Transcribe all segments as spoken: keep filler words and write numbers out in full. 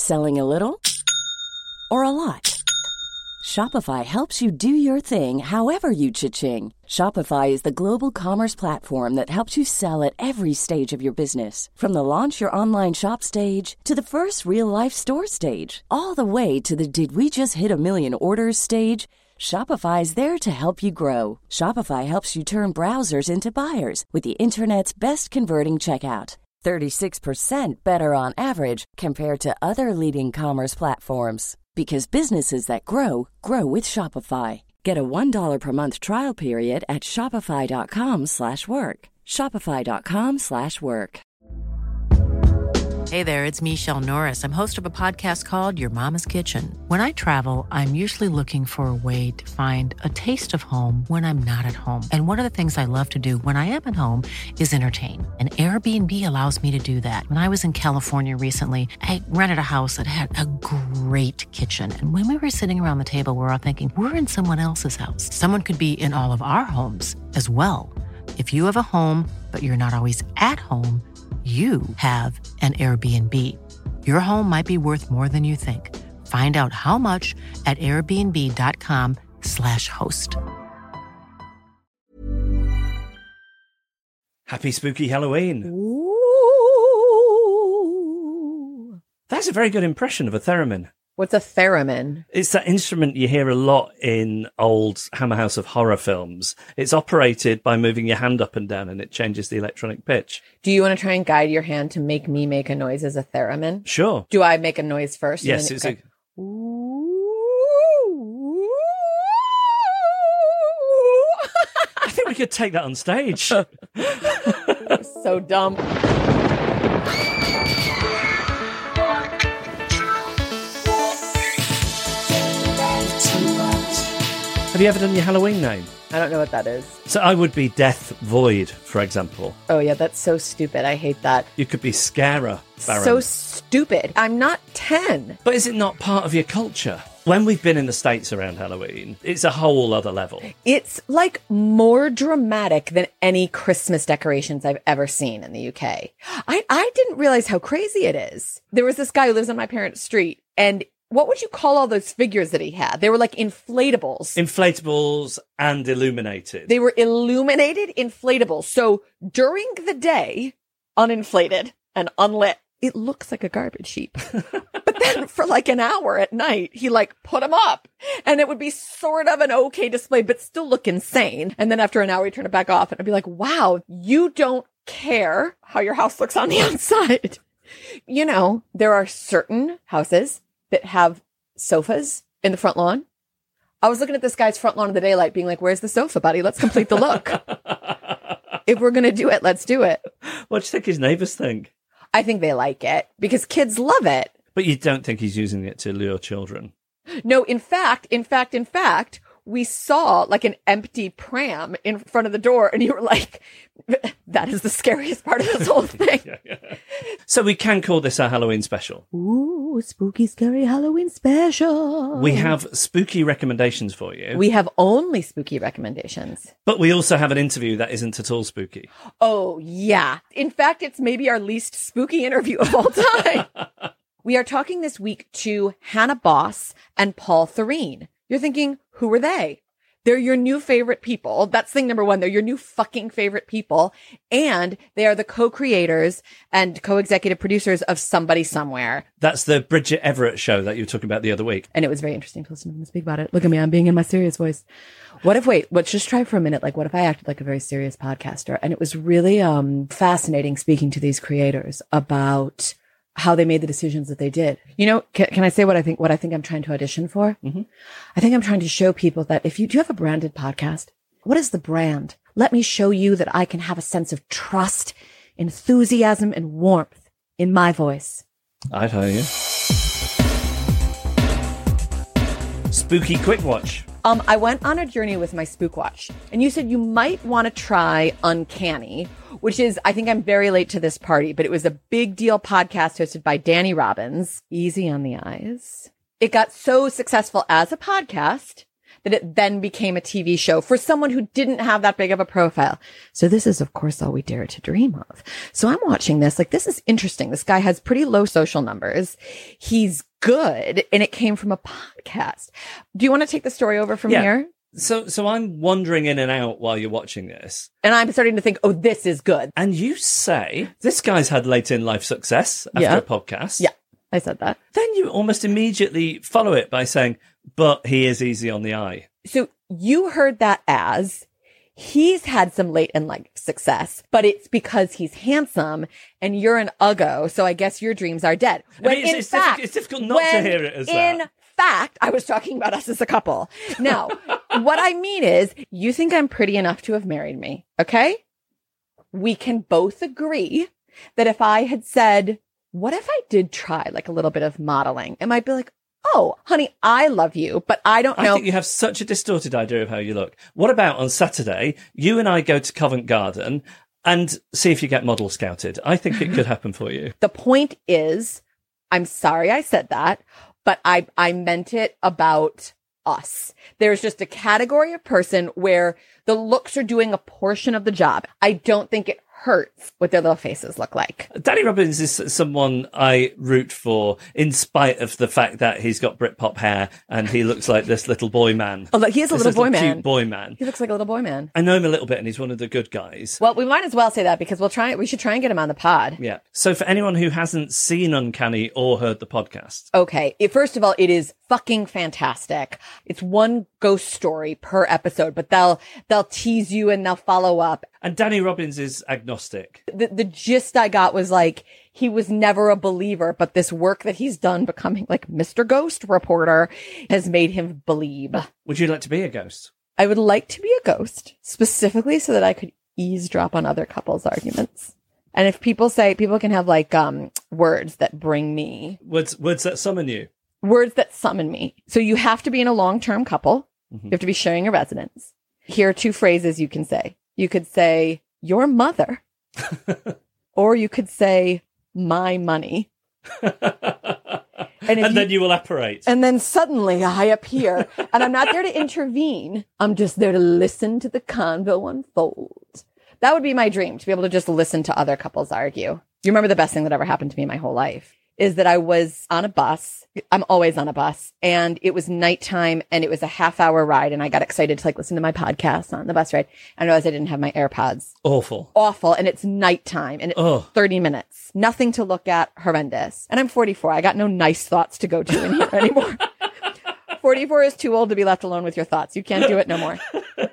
Selling a little or a lot? Shopify helps you do your thing however you cha-ching. Shopify is the global commerce platform that helps you sell at every stage of your business. From the launch your online shop stage to the first real-life store stage, all the way to the did we just hit a million orders stage. Shopify is there to help you grow. Shopify helps you turn browsers into buyers with the internet's best converting checkout. thirty-six percent better on average compared to other leading commerce platforms. Because businesses that grow, grow with Shopify. Get a one dollar per month trial period at shopify.com slash work. Shopify.com slash work. Hey there, it's Michelle Norris. I'm host of a podcast called Your Mama's Kitchen. When I travel, I'm usually looking for a way to find a taste of home when I'm not at home. And one of the things I love to do when I am at home is entertain. And Airbnb allows me to do that. When I was in California recently, I rented a house that had a great kitchen. And when we were sitting around the table, we were all thinking, we're in someone else's house. Someone could be in all of our homes as well. If you have a home, but you're not always at home, you have an Airbnb. Your home might be worth more than you think. Find out how much at airbnb.com slash host. Happy spooky Halloween. Ooh. That's a very good impression of a theremin. What's a theremin? It's that instrument you hear a lot in old Hammer House of Horror films. It's operated by moving your hand up and down and it changes the electronic pitch. Do you want to try and guide your hand to make me make a noise as a theremin? Sure. Do I make a noise first? Yes, it's okay. a... Ooh. I think we could take that on stage. So dumb. Have you ever done your Halloween name? I don't know what that is. So I would be Death Void, for example. Oh, yeah, that's so stupid. I hate that. You could be Scarer Baron. So stupid. I'm not ten. But is it not part of your culture? When we've been in the States around Halloween, it's a whole other level. It's like more dramatic than any Christmas decorations I've ever seen in the U K. I, I didn't realize how crazy it is. There was this guy who lives on my parents' street, and what would you call all those figures that he had? They were like inflatables. Inflatables and illuminated. They were illuminated inflatables. So during the day, uninflated and unlit, it looks like a garbage heap. But then for like an hour at night, he like put them up and it would be sort of an okay display, but still look insane. And then after an hour, he turned it back off and I'd be like, wow, you don't care how your house looks on the outside. You know, there are certain houses that have sofas in the front lawn. I was looking at this guy's front lawn in the daylight being like, where's the sofa, buddy? Let's complete the look. If we're going to do it, let's do it. What do you think his neighbours think? I think they like it because kids love it. But you don't think he's using it to lure children? No, in fact, in fact, in fact, we saw like an empty pram in front of the door and you were like, that is the scariest part of this whole thing. yeah, yeah. So we can call this our Halloween special. Ooh, spooky, scary Halloween special. We have spooky recommendations for you. We have only spooky recommendations. But we also have an interview that isn't at all spooky. Oh, yeah. In fact, it's maybe our least spooky interview of all time. We are talking this week to Hannah Boss and Paul Thurene. You're thinking, who are they? They're your new favorite people. That's thing number one. They're your new fucking favorite people. And they are the co-creators and co-executive producers of Somebody Somewhere. That's the Bridget Everett show that you were talking about the other week. And it was very interesting to listen to them speak about it. Look at me. I'm being in my serious voice. What if, wait, let's just try for a minute. Like, what if I acted like a very serious podcaster? And it was really um fascinating speaking to these creators about how they made the decisions that they did. You know, can, can I say what I think, what I think I'm trying to audition for? Mm-hmm. I think I'm trying to show people that if you do you have a branded podcast, what is the brand? Let me show you that I can have a sense of trust, enthusiasm, and warmth in my voice. I tell you. Spooky Quick Watch. Um, I went on a journey with my Spook Watch, and you said you might want to try Uncanny, which is, I think I'm very late to this party, but it was a big deal podcast hosted by Danny Robbins. Easy on the eyes. It got so successful as a podcast that it then became a T V show for someone who didn't have that big of a profile. So this is, of course, all we dare to dream of. So I'm watching this, like, this is interesting. This guy has pretty low social numbers. He's good. And it came from a podcast. Do you want to take the story over from Yeah. here? So, so I'm wandering in and out while you're watching this. And I'm starting to think, oh, this is good. And you say, this guy's had late in life success after Yeah. a podcast. Yeah, I said that. Then you almost immediately follow it by saying, but he is easy on the eye. So you heard that as he's had some late in life success, but it's because he's handsome and you're an uggo. So I guess your dreams are dead. I mean, it's, it's, difficult, it's difficult not to when hear it as in that. fact, I was talking about us as a couple. Now, what I mean is, you think I'm pretty enough to have married me, okay? We can both agree that if I had said, what if I did try like a little bit of modeling? It might be like, oh, honey, I love you, but I don't know. I think you have such a distorted idea of how you look. What about on Saturday, you and I go to Covent Garden and see if you get model scouted? I think it could happen for you. The point is, I'm sorry I said that, but I, I meant it about us. There's just a category of person where the looks are doing a portion of the job. I don't think it hurts what their little faces look like. Danny Robbins is someone I root for in spite of the fact that he's got Britpop hair and he looks like this little boy man. Oh, look, he is a This little boy cute man. boy man. He looks like a little boy man. I know him a little bit and he's one of the good guys. Well, we might as well say that because we'll try. We should try and get him on the pod. Yeah. So for anyone who hasn't seen Uncanny or heard the podcast, Okay. It, first of all, it is fucking fantastic. It's one ghost story per episode, but they'll they'll tease you and they'll follow up. and Danny Robbins is agnostic. The the gist I got was like he was never a believer, but this work that he's done becoming like Mister Ghost Reporter has made him believe. Would you like to be a ghost? I would like to be a ghost specifically so that I could eavesdrop on other couples' arguments. And if people say people can have like um words that bring me Words, words that summon you. words that summon me. So you have to be in a long-term couple. Mm-hmm. You have to be sharing a residence. Here are two phrases you can say. You could say, your mother. Or you could say, my money. and And, if then you, you will apparate. and then suddenly I appear and I'm not there to intervene. I'm just there to listen to the convo unfold. That would be my dream, to be able to just listen to other couples argue. You remember the best thing that ever happened to me in my whole life is that I was on a bus. I'm always on a bus, and it was nighttime and it was a half hour ride. And I got excited to like listen to my podcast on the bus ride. I realized I didn't have my AirPods. Awful. Awful. And it's nighttime and it's Ugh. thirty minutes. Nothing to look at. Horrendous. And I'm forty-four. I got no nice thoughts to go to in here anymore. forty-four is too old to be left alone with your thoughts. You can't do it no more.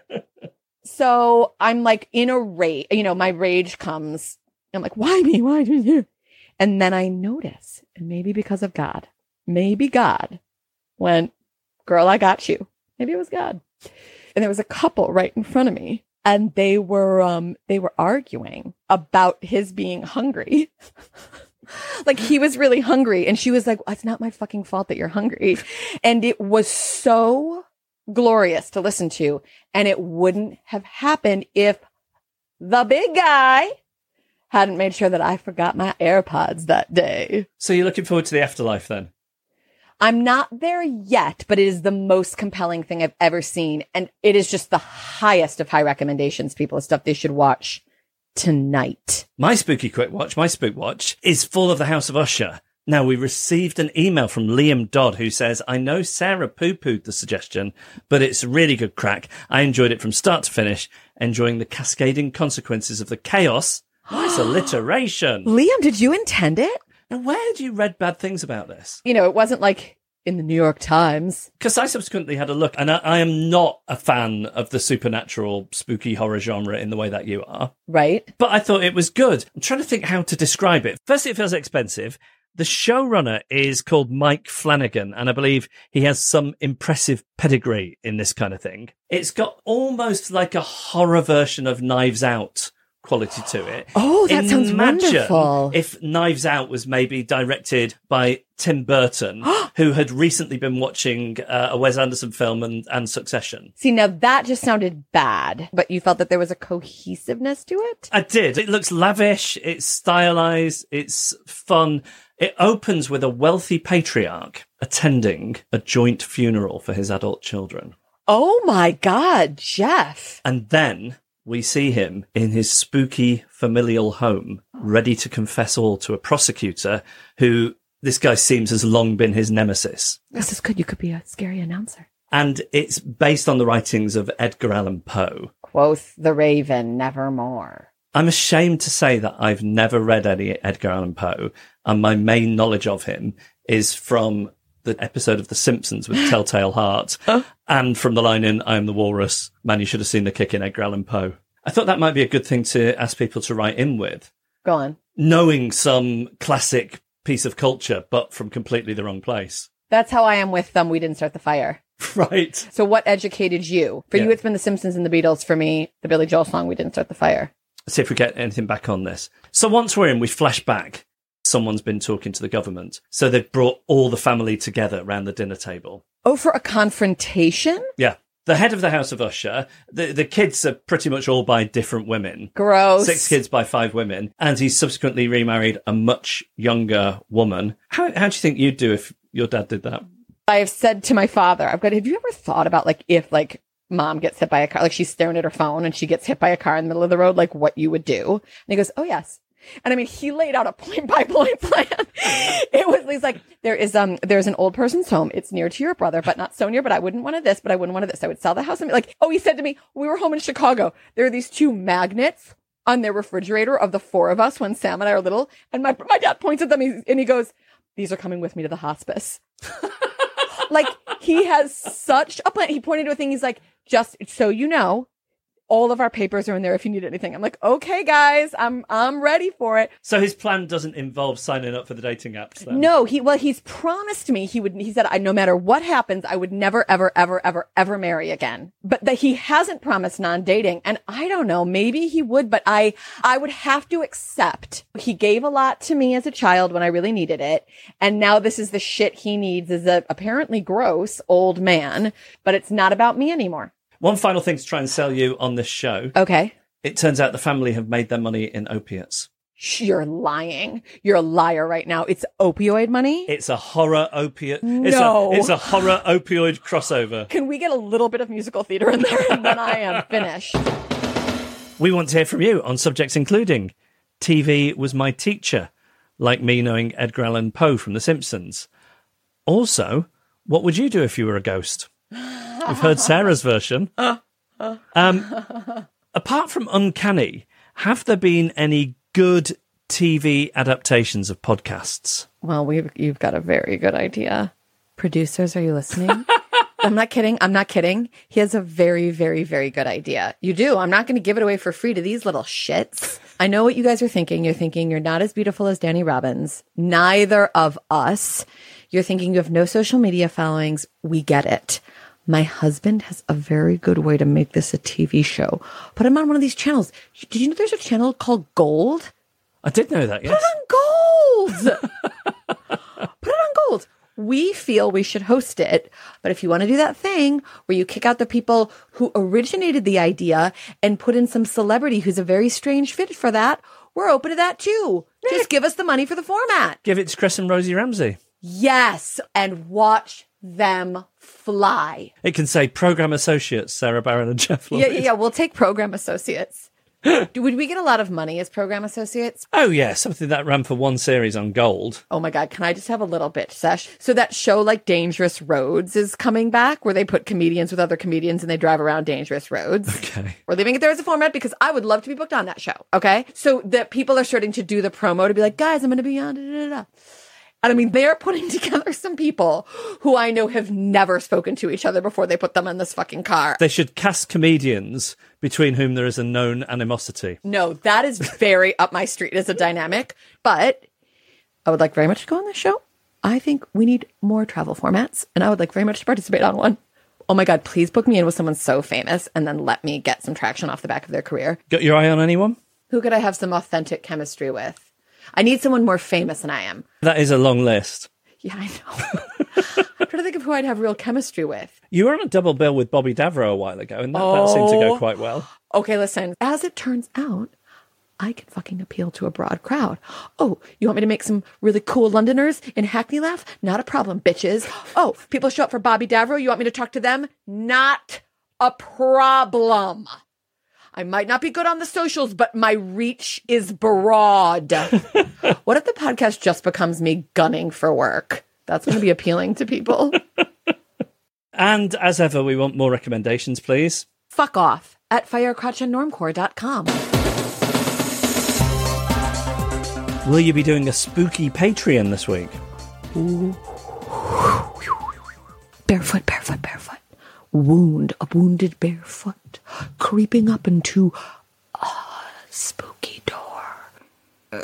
So I'm like in a rage, you know, my rage comes. I'm like, why me? Why me? And then I notice, and maybe because of God, maybe God went, girl, I got you. Maybe it was God. And there was a couple right in front of me, and they were, um, they were arguing about his being hungry. Like he was really hungry, and she was like, it's not my fucking fault that you're hungry. And it was so glorious to listen to, and it wouldn't have happened if the big guy hadn't made sure that I forgot my AirPods that day. So you're looking forward to the afterlife then? I'm not there yet, but it is the most compelling thing I've ever seen. And it is just the highest of high recommendations, people, of stuff they should watch tonight. My spooky quick watch, my spook watch, is Fall of the House of Usher. Now, we received an email from Liam Dodd who says, I know Sarah poo-pooed the suggestion, but it's really good crack. I enjoyed it from start to finish, enjoying the cascading consequences of the chaos. Nice alliteration. Liam, did you intend it? Now, where had you read bad things about this? You know, it wasn't like in the New York Times. Because I subsequently had a look, and I, I am not a fan of the supernatural, spooky horror genre in the way that you are. Right. But I thought it was good. I'm trying to think how to describe it. Firstly, it feels expensive. The showrunner is called Mike Flanagan, and I believe he has some impressive pedigree in this kind of thing. It's got almost like a horror version of Knives Out quality to it. Oh, that sounds Imagine wonderful. if Knives Out was maybe directed by Tim Burton, who had recently been watching uh, a Wes Anderson film and, and Succession. See, now that just sounded bad, but you felt that there was a cohesiveness to it? I did. It looks lavish, it's stylized, it's fun. It opens with a wealthy patriarch attending a joint funeral for his adult children. Oh my God, Jeff. And then we see him in his spooky familial home, ready to confess all to a prosecutor who this guy seems has long been his nemesis. This is good. You could be a scary announcer. And it's based on the writings of Edgar Allan Poe. Quoth the raven, nevermore. I'm ashamed to say that I've never read any Edgar Allan Poe, and my main knowledge of him is from the episode of The Simpsons with Telltale Heart, oh. and from the line in I Am the Walrus, man, you should have seen the kick in Edgar Allan Poe. I thought that might be a good thing to ask people to write in with. Go on. Knowing some classic piece of culture, but from completely the wrong place. That's how I am with them. We Didn't Start the Fire. Right. So what educated you? For yeah. you, it's been The Simpsons and the Beatles. For me, the Billy Joel song, We Didn't Start the Fire. Let's see if we get anything back on this. So once we're in, we flash back. Someone's been talking to the government. So they've brought all the family together around the dinner table. Oh, for a confrontation? Yeah. The head of the House of Usher, the, the kids are pretty much all by different women. Gross. Six kids by five women. And he's subsequently remarried a much younger woman. How, how do you think you'd do if your dad did that? I've said to my father, I've got, have you ever thought about like if like mom gets hit by a car, like she's staring at her phone and she gets hit by a car in the middle of the road, like what you would do? And he goes, oh yes. And I mean, he laid out a point by point plan. It was, he's like, there is, um, there's an old person's home. It's near to your brother, but not so near, but I wouldn't want this, but I wouldn't want this. I would sell the house. And be like, oh, he said to me, we were home in Chicago. There are these two magnets on their refrigerator of the four of us when Sam and I are little. And my, my dad points at them and he goes, these are coming with me to the hospice. Like, he has such a plan. He pointed to a thing. He's like, just so you know, all of our papers are in there if you need anything. I'm like, okay, guys, I'm I'm ready for it. So his plan doesn't involve signing up for the dating apps then? No, he well, he's promised me he would. He said, I, no matter what happens, I would never, ever, ever, ever, ever marry again. But that he hasn't promised non-dating, and I don't know. Maybe he would, but I I would have to accept. He gave a lot to me as a child when I really needed it, and now this is the shit he needs as a apparently gross old man. But it's not about me anymore. One final thing to try and sell you on this show. Okay. It turns out the family have made their money in opiates. You're lying. You're a liar right now. It's opioid money? It's a horror opiate. No. It's a, it's a horror opioid crossover. Can we get a little bit of musical theater in there and then I am finished? We want to hear from you on subjects including T V was my teacher, like me knowing Edgar Allan Poe from The Simpsons. Also, what would you do if you were a ghost? We've heard Sarah's version. Um, apart from Uncanny, have there been any good T V adaptations of podcasts? Well, we've you've got a very good idea. Producers, are you listening? I'm not kidding. I'm not kidding. He has a very, very, very good idea. You do. I'm not going to give it away for free to these little shits. I know what you guys are thinking. You're thinking you're not as beautiful as Danny Robbins. Neither of us. You're thinking you have no social media followings. We get it. My husband has a very good way to make this a T V show. Put him on one of these channels. Did you know there's a channel called Gold? I did know that, yes. Put it on Gold! Put it on Gold. We feel we should host it. But if you want to do that thing where you kick out the people who originated the idea and put in some celebrity who's a very strange fit for that, we're open to that too. Yeah. Just give us the money for the format. Give it to Chris and Rosie Ramsey. Yes. And watch them fly. It can say Program Associates, Sarah Barron and Jeff Lloyd. Yeah, yeah, yeah. We'll take Program Associates. Do, would we get a lot of money as Program Associates? Oh, yeah. Something that ran for one series on Gold. Oh, my God. Can I just have a little bit, Sesh? So that show like Dangerous Roads is coming back where they put comedians with other comedians and they drive around dangerous roads. Okay. We're leaving it there as a format because I would love to be booked on that show. Okay. So that people are starting to do the promo to be like, guys, I'm going to be on. Da, da, da. And I mean, they're putting together some people who I know have never spoken to each other before they put them in this fucking car. They should cast comedians between whom there is a known animosity. No, that is very up my street as a dynamic. But I would like very much to go on this show. I think we need more travel formats, and I would like very much to participate on one. Oh my God, please book me in with someone so famous and then let me get some traction off the back of their career. Got your eye on anyone? Who could I have some authentic chemistry with? I need someone more famous than I am. That is a long list. Yeah, I know. I'm trying to think of who I'd have real chemistry with. You were on a double bill with Bobby Davro a while ago, and that, oh. that seemed to go quite well. Okay, listen. As it turns out, I can fucking appeal to a broad crowd. Oh, you want me to make some really cool Londoners in Hackney laugh? Not a problem, bitches. Oh, people show up for Bobby Davro. You want me to talk to them? Not a problem. I might not be good on the socials, but my reach is broad. What if the podcast just becomes me gunning for work? That's going to be appealing to people. And as ever, we want more recommendations, please. Fuck off at firecrotch and normcore dot com. Will you be doing a spooky Patreon this week? Ooh. Barefoot, barefoot, barefoot. Wound, a wounded barefoot, creeping up into a spooky door.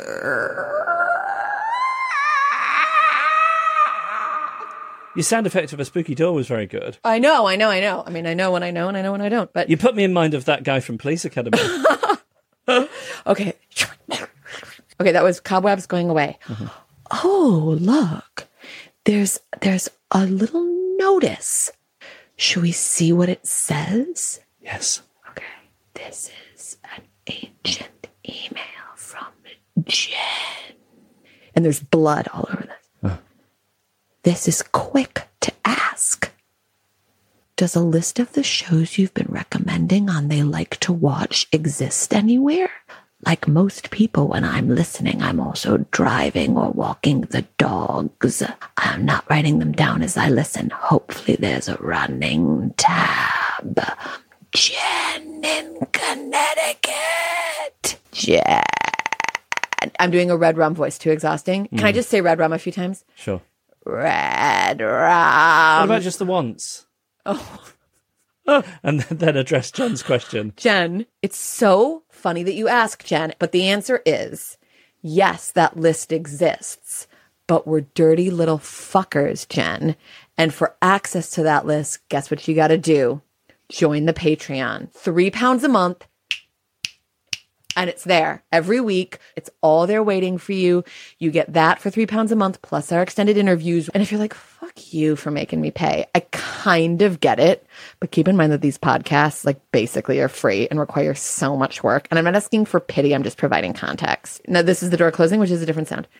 Your sound effect of a spooky door was very good. I know, I know, I know. I mean, I know when I know and I know when I don't. But you put me in mind of that guy from Police Academy. Okay. Okay, that was cobwebs going away. Mm-hmm. Oh, look. There's there's a little notice. Should we see what it says? Yes. Okay. This is an ancient email from Jen. And there's blood all over this. Huh. This is quick to ask. Does a list of the shows you've been recommending on They Like to Watch exist anywhere? Like most people, when I'm listening, I'm also driving or walking the dogs. I'm not writing them down as I listen. Hopefully there's a running tab. Jen in Connecticut. Jen. I'm doing a Red Rum voice. Too exhausting? Can mm. I just say Red Rum a few times? Sure. Red Rum. What about just the once? Oh. And then address Jen's question. Jen, it's so funny that you ask, Jen, but the answer is yes, that list exists, but we're dirty little fuckers, Jen. And for access to that list, guess what you got to do? Join the Patreon. Three pounds a month. And it's there every week. It's all there waiting for you. You get that for three pounds a month, plus our extended interviews. And if you're like, fuck you for making me pay, I kind of get it. But keep in mind that these podcasts, like, basically are free and require so much work. And I'm not asking for pity. I'm just providing context. Now, this is the door closing, which is a different sound.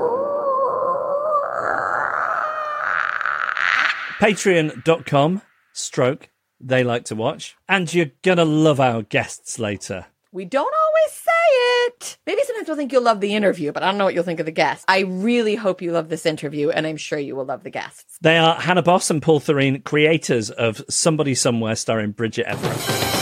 Patreon.com stroke They Like to Watch. And you're going to love our guests later. We don't always say it. Maybe sometimes we'll think you'll love the interview, but I don't know what you'll think of the guests. I really hope you love this interview, and I'm sure you will love the guests. They are Hannah Boss and Paul Thurene, creators of Somebody Somewhere, starring Bridget Everett.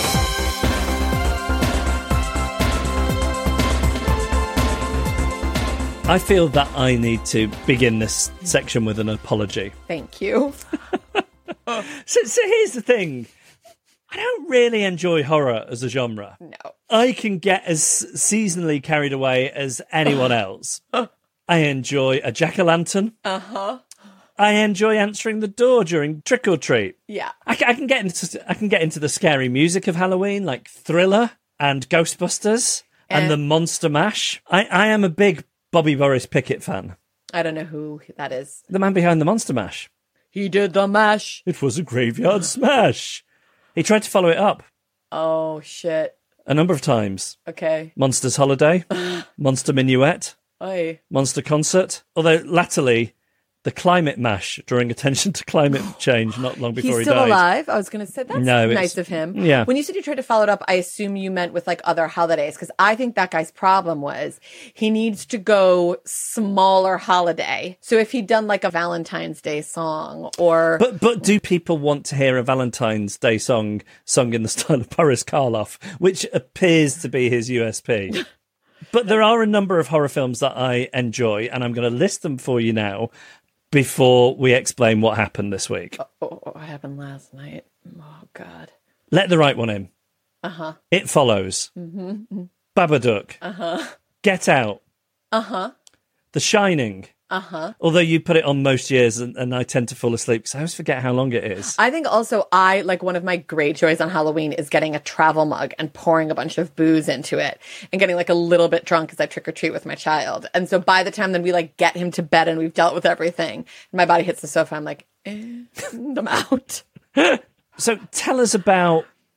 I feel that I need to begin this section with an apology. Thank you. so, so here's the thing. I don't really enjoy horror as a genre. No. I can get as seasonally carried away as anyone else. I enjoy a jack-o'-lantern. Uh-huh. I enjoy answering the door during trick or treat. Yeah. I, I can get into I can get into the scary music of Halloween, like Thriller and Ghostbusters and, and the Monster Mash. I, I am a big Bobby Boris Pickett fan. I don't know who that is. The man behind the Monster Mash. He did the mash. It was a graveyard smash. He tried to follow it up. Oh, shit. A number of times. Okay. Monster's Holiday, Monster Minuet, Oy. Monster Concert. Although latterly, the Climate Mash, drawing attention to climate change not long before He's he died. He's still alive? I was going to say, that's no, nice of him. Yeah. When you said you tried to follow it up, I assume you meant with like other holidays, because I think that guy's problem was he needs to go smaller holiday. So if he'd done like a Valentine's Day song or... But but do people want to hear a Valentine's Day song sung in the style of Boris Karloff, which appears to be his U S P? But there are a number of horror films that I enjoy, and I'm going to list them for you now before we explain what happened this week. Oh, what happened last night? Oh, God. Let the right one in. Uh-huh. It Follows. Mm-hmm. Babadook. Uh-huh. Get Out. Uh-huh. The Shining. Uh-huh. Although you put it on most years and, and I tend to fall asleep because I always forget how long it is. I think also I, like one of my great joys on Halloween is getting a travel mug and pouring a bunch of booze into it and getting like a little bit drunk as I trick or treat with my child. And so by the time then we like get him to bed and we've dealt with everything, and my body hits the sofa, I'm like, eh, I'm out. So tell us about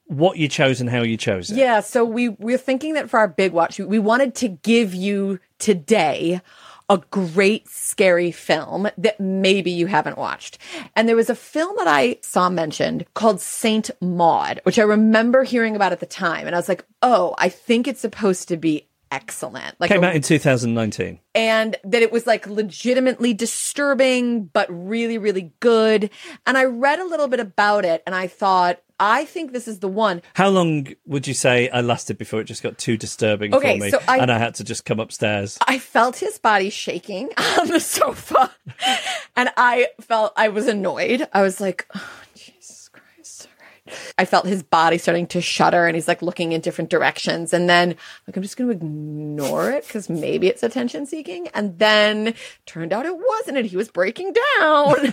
what you chose and how you chose it. Yeah, so we we're thinking that for our big watch, we wanted to give you today a great scary film that maybe you haven't watched. And there was a film that I saw mentioned called Saint Maud, which I remember hearing about at the time. And I was like, oh, I think it's supposed to be excellent. Like Came a, out in two thousand nineteen. And that it was like legitimately disturbing, but really, really good. And I read a little bit about it and I thought, I think this is the one. How long would you say I lasted before it just got too disturbing Okay, for me so I- and I had to just come upstairs? I felt his body shaking on the sofa and I felt I was annoyed. I was like, oh, Jesus Christ. All right. I felt his body starting to shudder and he's like looking in different directions. And then like, I'm just going to ignore it because maybe it's attention seeking. And then turned out it wasn't and he was breaking down.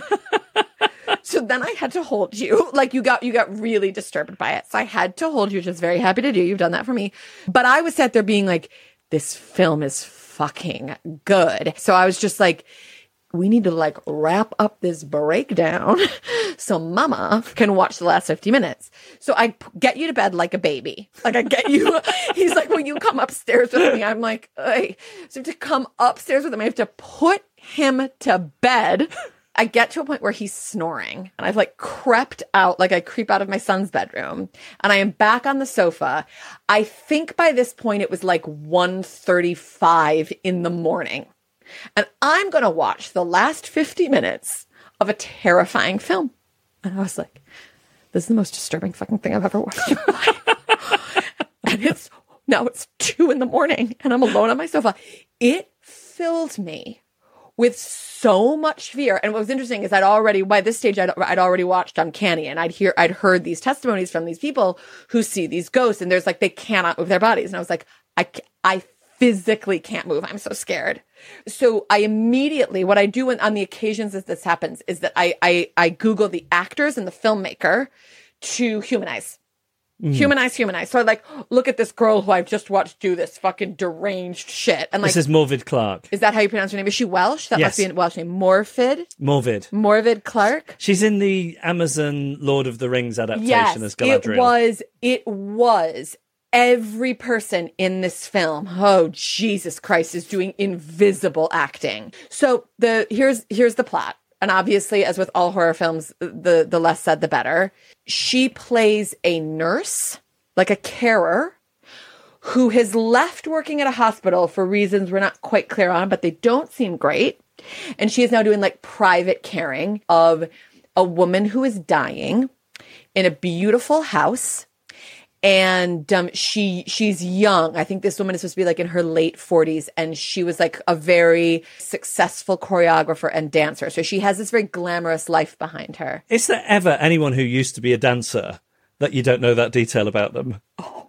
So then I had to hold you. Like you got you got really disturbed by it. So I had to hold you, which I was very happy to do. You've done that for me. But I was sat there being like, this film is fucking good. So I was just like, we need to like wrap up this breakdown so mama can watch the last fifty minutes. So I p- get you to bed like a baby. Like I get you. He's like, will you come upstairs with me? I'm like, hey. So I have to come upstairs with him. I have to put him to bed. I get to a point where he's snoring and I've like crept out, like I creep out of my son's bedroom and I am back on the sofa. I think by this point it was like one thirty-five in the morning and I'm going to watch the last fifty minutes of a terrifying film. And I was like, this is the most disturbing fucking thing I've ever watched in my life. And it's, now it's two in the morning and I'm alone on my sofa. It filled me with so much fear. And what was interesting is I'd already, by this stage, I'd, I'd already watched Uncanny and I'd hear, I'd heard these testimonies from these people who see these ghosts and there's like, they cannot move their bodies. And I was like, I, I physically can't move. I'm so scared. So I immediately, what I do when, on the occasions that this happens is that I, I, I Google the actors and the filmmaker to humanize. Mm. Humanize, humanize. So I like, look at this girl who I've just watched do this fucking deranged shit. And like, this is Morvid Clark. Is that how you pronounce her name? Is she Welsh? That Yes. must be a Welsh name. Morfid? Morvid. Morvid Clark? She's in the Amazon Lord of the Rings adaptation Yes, as Galadriel. it was, it was. Every person in this film, oh, Jesus Christ, is doing invisible acting. So the here's here's the plot. And obviously, as with all horror films, the, the less said, the better. She plays a nurse, like a carer, who has left working at a hospital for reasons we're not quite clear on, but they don't seem great. And she is now doing like private caring of a woman who is dying in a beautiful house. And um, she she's young. I think this woman is supposed to be like in her late forties. And she was like a very successful choreographer and dancer. So she has this very glamorous life behind her. Is there ever anyone who used to be a dancer that you don't know that detail about them? Oh.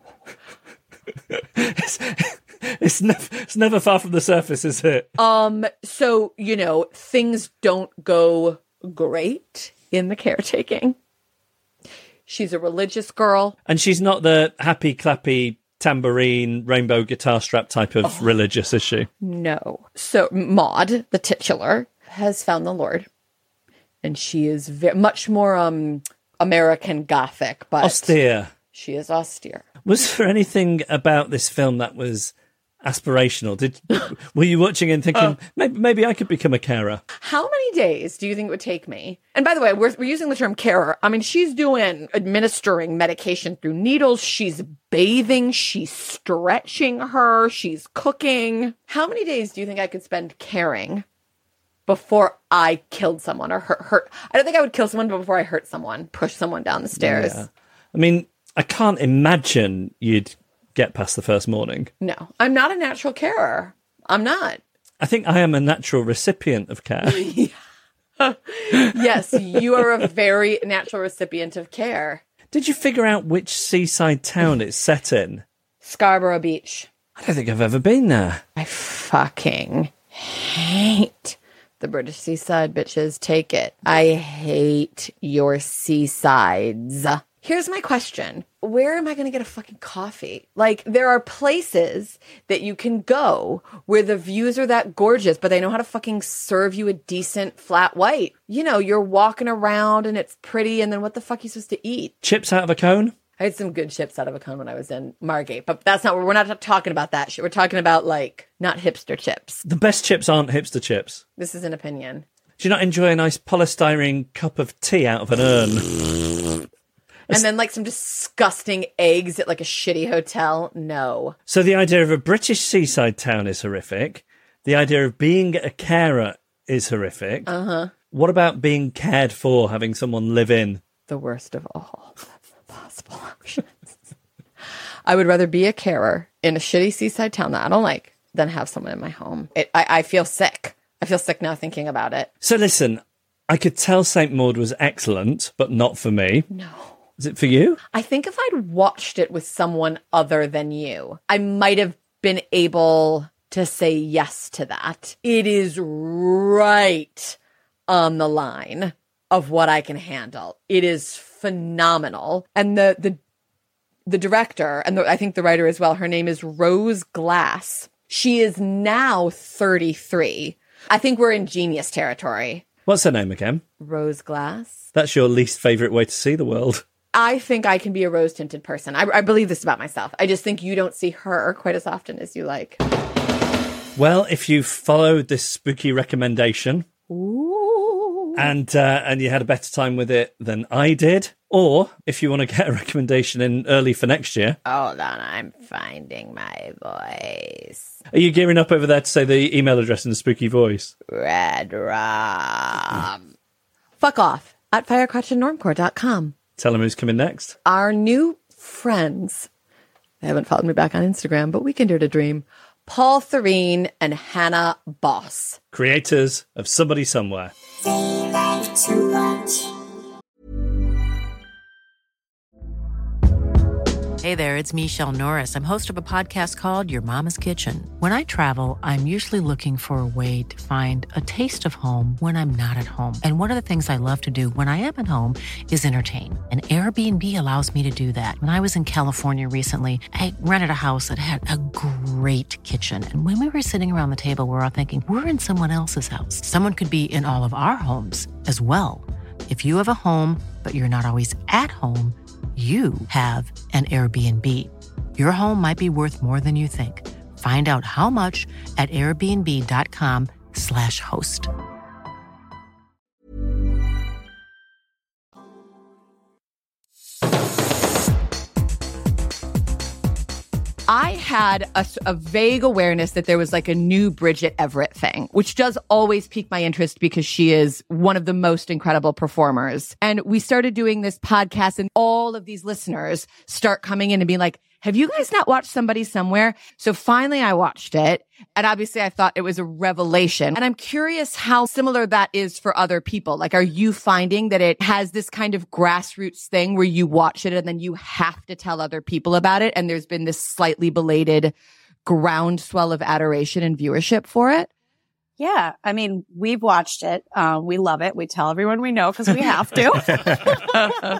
it's, it's, never, it's never far from the surface, is it? Um. So, you know, things don't go great in the caretaking. She's a religious girl. And she's not the happy, clappy, tambourine, rainbow guitar strap type of oh. religious, is she? No. So Maud, the titular, has found the Lord. And she is very, much more um, American Gothic, but... austere. She is austere. Was there anything about this film that was aspirational? Did were you watching and thinking, uh, maybe, maybe I could become a carer? How many days do you think it would take me? And by the way, we're, we're using the term carer. I mean, she's doing administering medication through needles. She's bathing. She's stretching her. She's cooking. How many days do you think I could spend caring before I killed someone or hurt? hurt? I don't think I would kill someone, but before I hurt someone, push someone down the stairs. Yeah. I mean, I can't imagine you'd get past the first morning. No, I'm not a natural carer. I'm not. I think I am a natural recipient of care. Yes, you are a very natural recipient of care. Did you figure out which seaside town it's set in? Scarborough Beach. I don't think I've ever been there. I fucking hate the British seaside, bitches. Take it. I hate your seasides. Here's my question. Where am I going to get a fucking coffee? Like, there are places that you can go where the views are that gorgeous, but they know how to fucking serve you a decent flat white. You know, you're walking around and it's pretty, and then what the fuck are you supposed to eat? Chips out of a cone? I had some good chips out of a cone when I was in Margate, but that's not, we're not talking about that shit. We're talking about, like, not hipster chips. The best chips aren't hipster chips. This is an opinion. Do you not enjoy a nice polystyrene cup of tea out of an urn? And then, like, some disgusting eggs at, like, a shitty hotel? No. So the idea of a British seaside town is horrific. The idea of being a carer is horrific. Uh-huh. What about being cared for, having someone live in? The worst of all possible options. I would rather be a carer in a shitty seaside town that I don't like than have someone in my home. It, I, I feel sick. I feel sick now thinking about it. So listen, I could tell Saint Maud was excellent, but not for me. No. Is it for you? I think if I'd watched it with someone other than you, I might have been able to say yes to that. It is right on the line of what I can handle. It is phenomenal. And the the the director, and the, I think the writer as well, her name is Rose Glass. She is now thirty-three. I think we're in genius territory. What's her name again? Rose Glass. That's your least favourite way to see the world. I think I can be a rose-tinted person. I, I believe this about myself. I just think you don't see her quite as often as you like. Well, if you followed this spooky recommendation, Ooh. and uh, and you had a better time with it than I did, or if you want to get a recommendation in early for next year. Hold on, I'm finding my voice. Are you gearing up over there to say the email address in the spooky voice? Red Rum. Fuck off at firecrotch and normcore dot com. Tell them who's coming next. Our new friends. They haven't followed me back on Instagram, but we can dare to dream. Paul Thurene and Hannah Boss. Creators of Somebody Somewhere. They like to watch. Hey there, it's Michelle Norris. I'm host of a podcast called Your Mama's Kitchen. When I travel, I'm usually looking for a way to find a taste of home when I'm not at home. And one of the things I love to do when I am at home is entertain. And Airbnb allows me to do that. When I was in California recently, I rented a house that had a great kitchen. And when we were sitting around the table, we were all thinking, we're in someone else's house. Someone could be in all of our homes as well. If you have a home, but you're not always at home, you have an Airbnb. Your home might be worth more than you think. Find out how much at airbnb.com slash host. I had a, a vague awareness that there was like a new Bridget Everett thing, which does always pique my interest because she is one of the most incredible performers. And we started doing this podcast and all of these listeners start coming in and being like, have you guys not watched Somebody Somewhere? So finally I watched it. And obviously I thought it was a revelation. And I'm curious how similar that is for other people. Like, are you finding that it has this kind of grassroots thing where you watch it and then you have to tell other people about it? And there's been this slightly belated groundswell of adoration and viewership for it? Yeah. I mean, we've watched it. Uh, we love it. We tell everyone we know because we have to.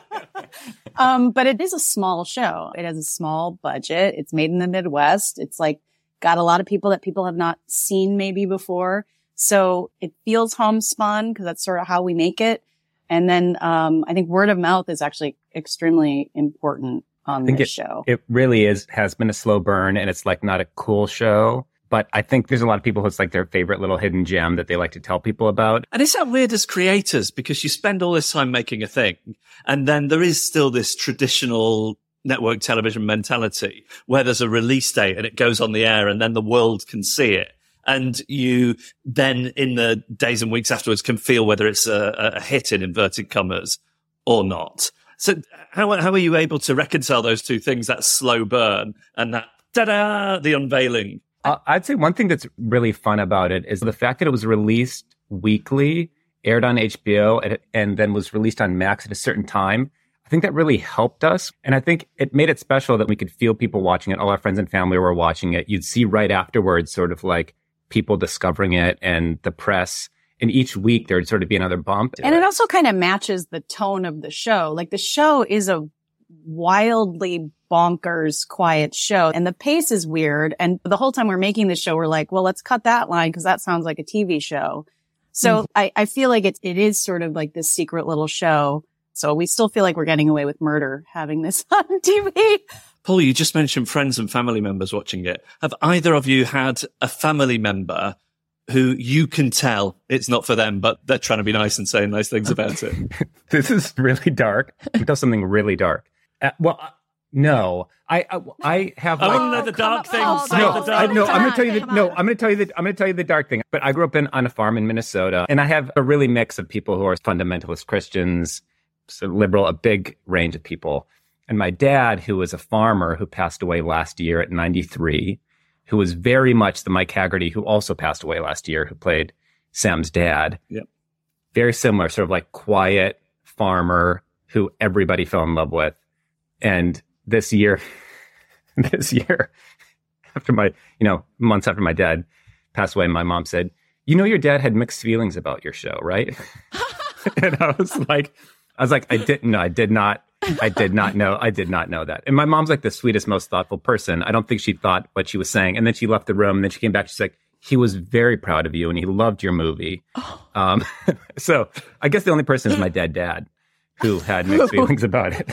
um, but it is a small show. It has a small budget. It's made in the Midwest. It's like got a lot of people that people have not seen maybe before. So it feels homespun because that's sort of how we make it. And then um, I think word of mouth is actually extremely important on this it, show. It really is, has been a slow burn, and it's like not a cool show. But I think there's a lot of people who it's like their favorite little hidden gem that they like to tell people about. And it's that weird as creators because you spend all this time making a thing and then there is still this traditional network television mentality where there's a release date and it goes on the air and then the world can see it. And you then in the days and weeks afterwards can feel whether it's a, a hit in inverted commas or not. So how, how are you able to reconcile those two things, that slow burn and that ta-da, the unveiling? I'd say one thing that's really fun about it is the fact that it was released weekly, aired on H B O, and, and then was released on Max at a certain time. I think that really helped us. And I think it made it special that we could feel people watching it. All our friends and family were watching it. You'd see right afterwards sort of like people discovering it and the press. And each week there'd sort of be another bump. And it also kind of matches the tone of the show. Like the show is a wildly bonkers, quiet show. And the pace is weird. And the whole time we're making the show, we're like, well, let's cut that line because that sounds like a T V show. So mm. I, I feel like it, it is sort of like this secret little show So we still feel like we're getting away with murder having this on T V. Paul, you just mentioned friends and family members watching it. Have either of you had a family member who you can tell it's not for them, but they're trying to be nice and saying nice things about it? This is really dark. It does something really dark. Uh, well, uh, no, I, I, I have. I like, want to know the dark things. Oh, Say no, the I, dark no, I'm going to tell you Come the no. on. I'm going to tell you the I'm going to tell you the dark thing. But I grew up in on a farm in Minnesota, and I have a really mix of people who are fundamentalist Christians, so liberal, a big range of people. And my dad, who was a farmer who passed away last year at ninety-three, who was very much the Mike Haggerty, who also passed away last year, who played Sam's dad. Yep. Very similar, sort of like quiet farmer who everybody fell in love with. And this year, this year, after my, you know, months after my dad passed away, my mom said, you know, your dad had mixed feelings about your show, right? And I was like, I was like, I didn't know. I did not. I did not know. I did not know that. And my mom's like the sweetest, most thoughtful person. I don't think she thought what she was saying. And then she left the room and then she came back. She's like, he was very proud of you and he loved your movie. Oh. Um, so I guess the only person is my dead dad who had mixed feelings about it.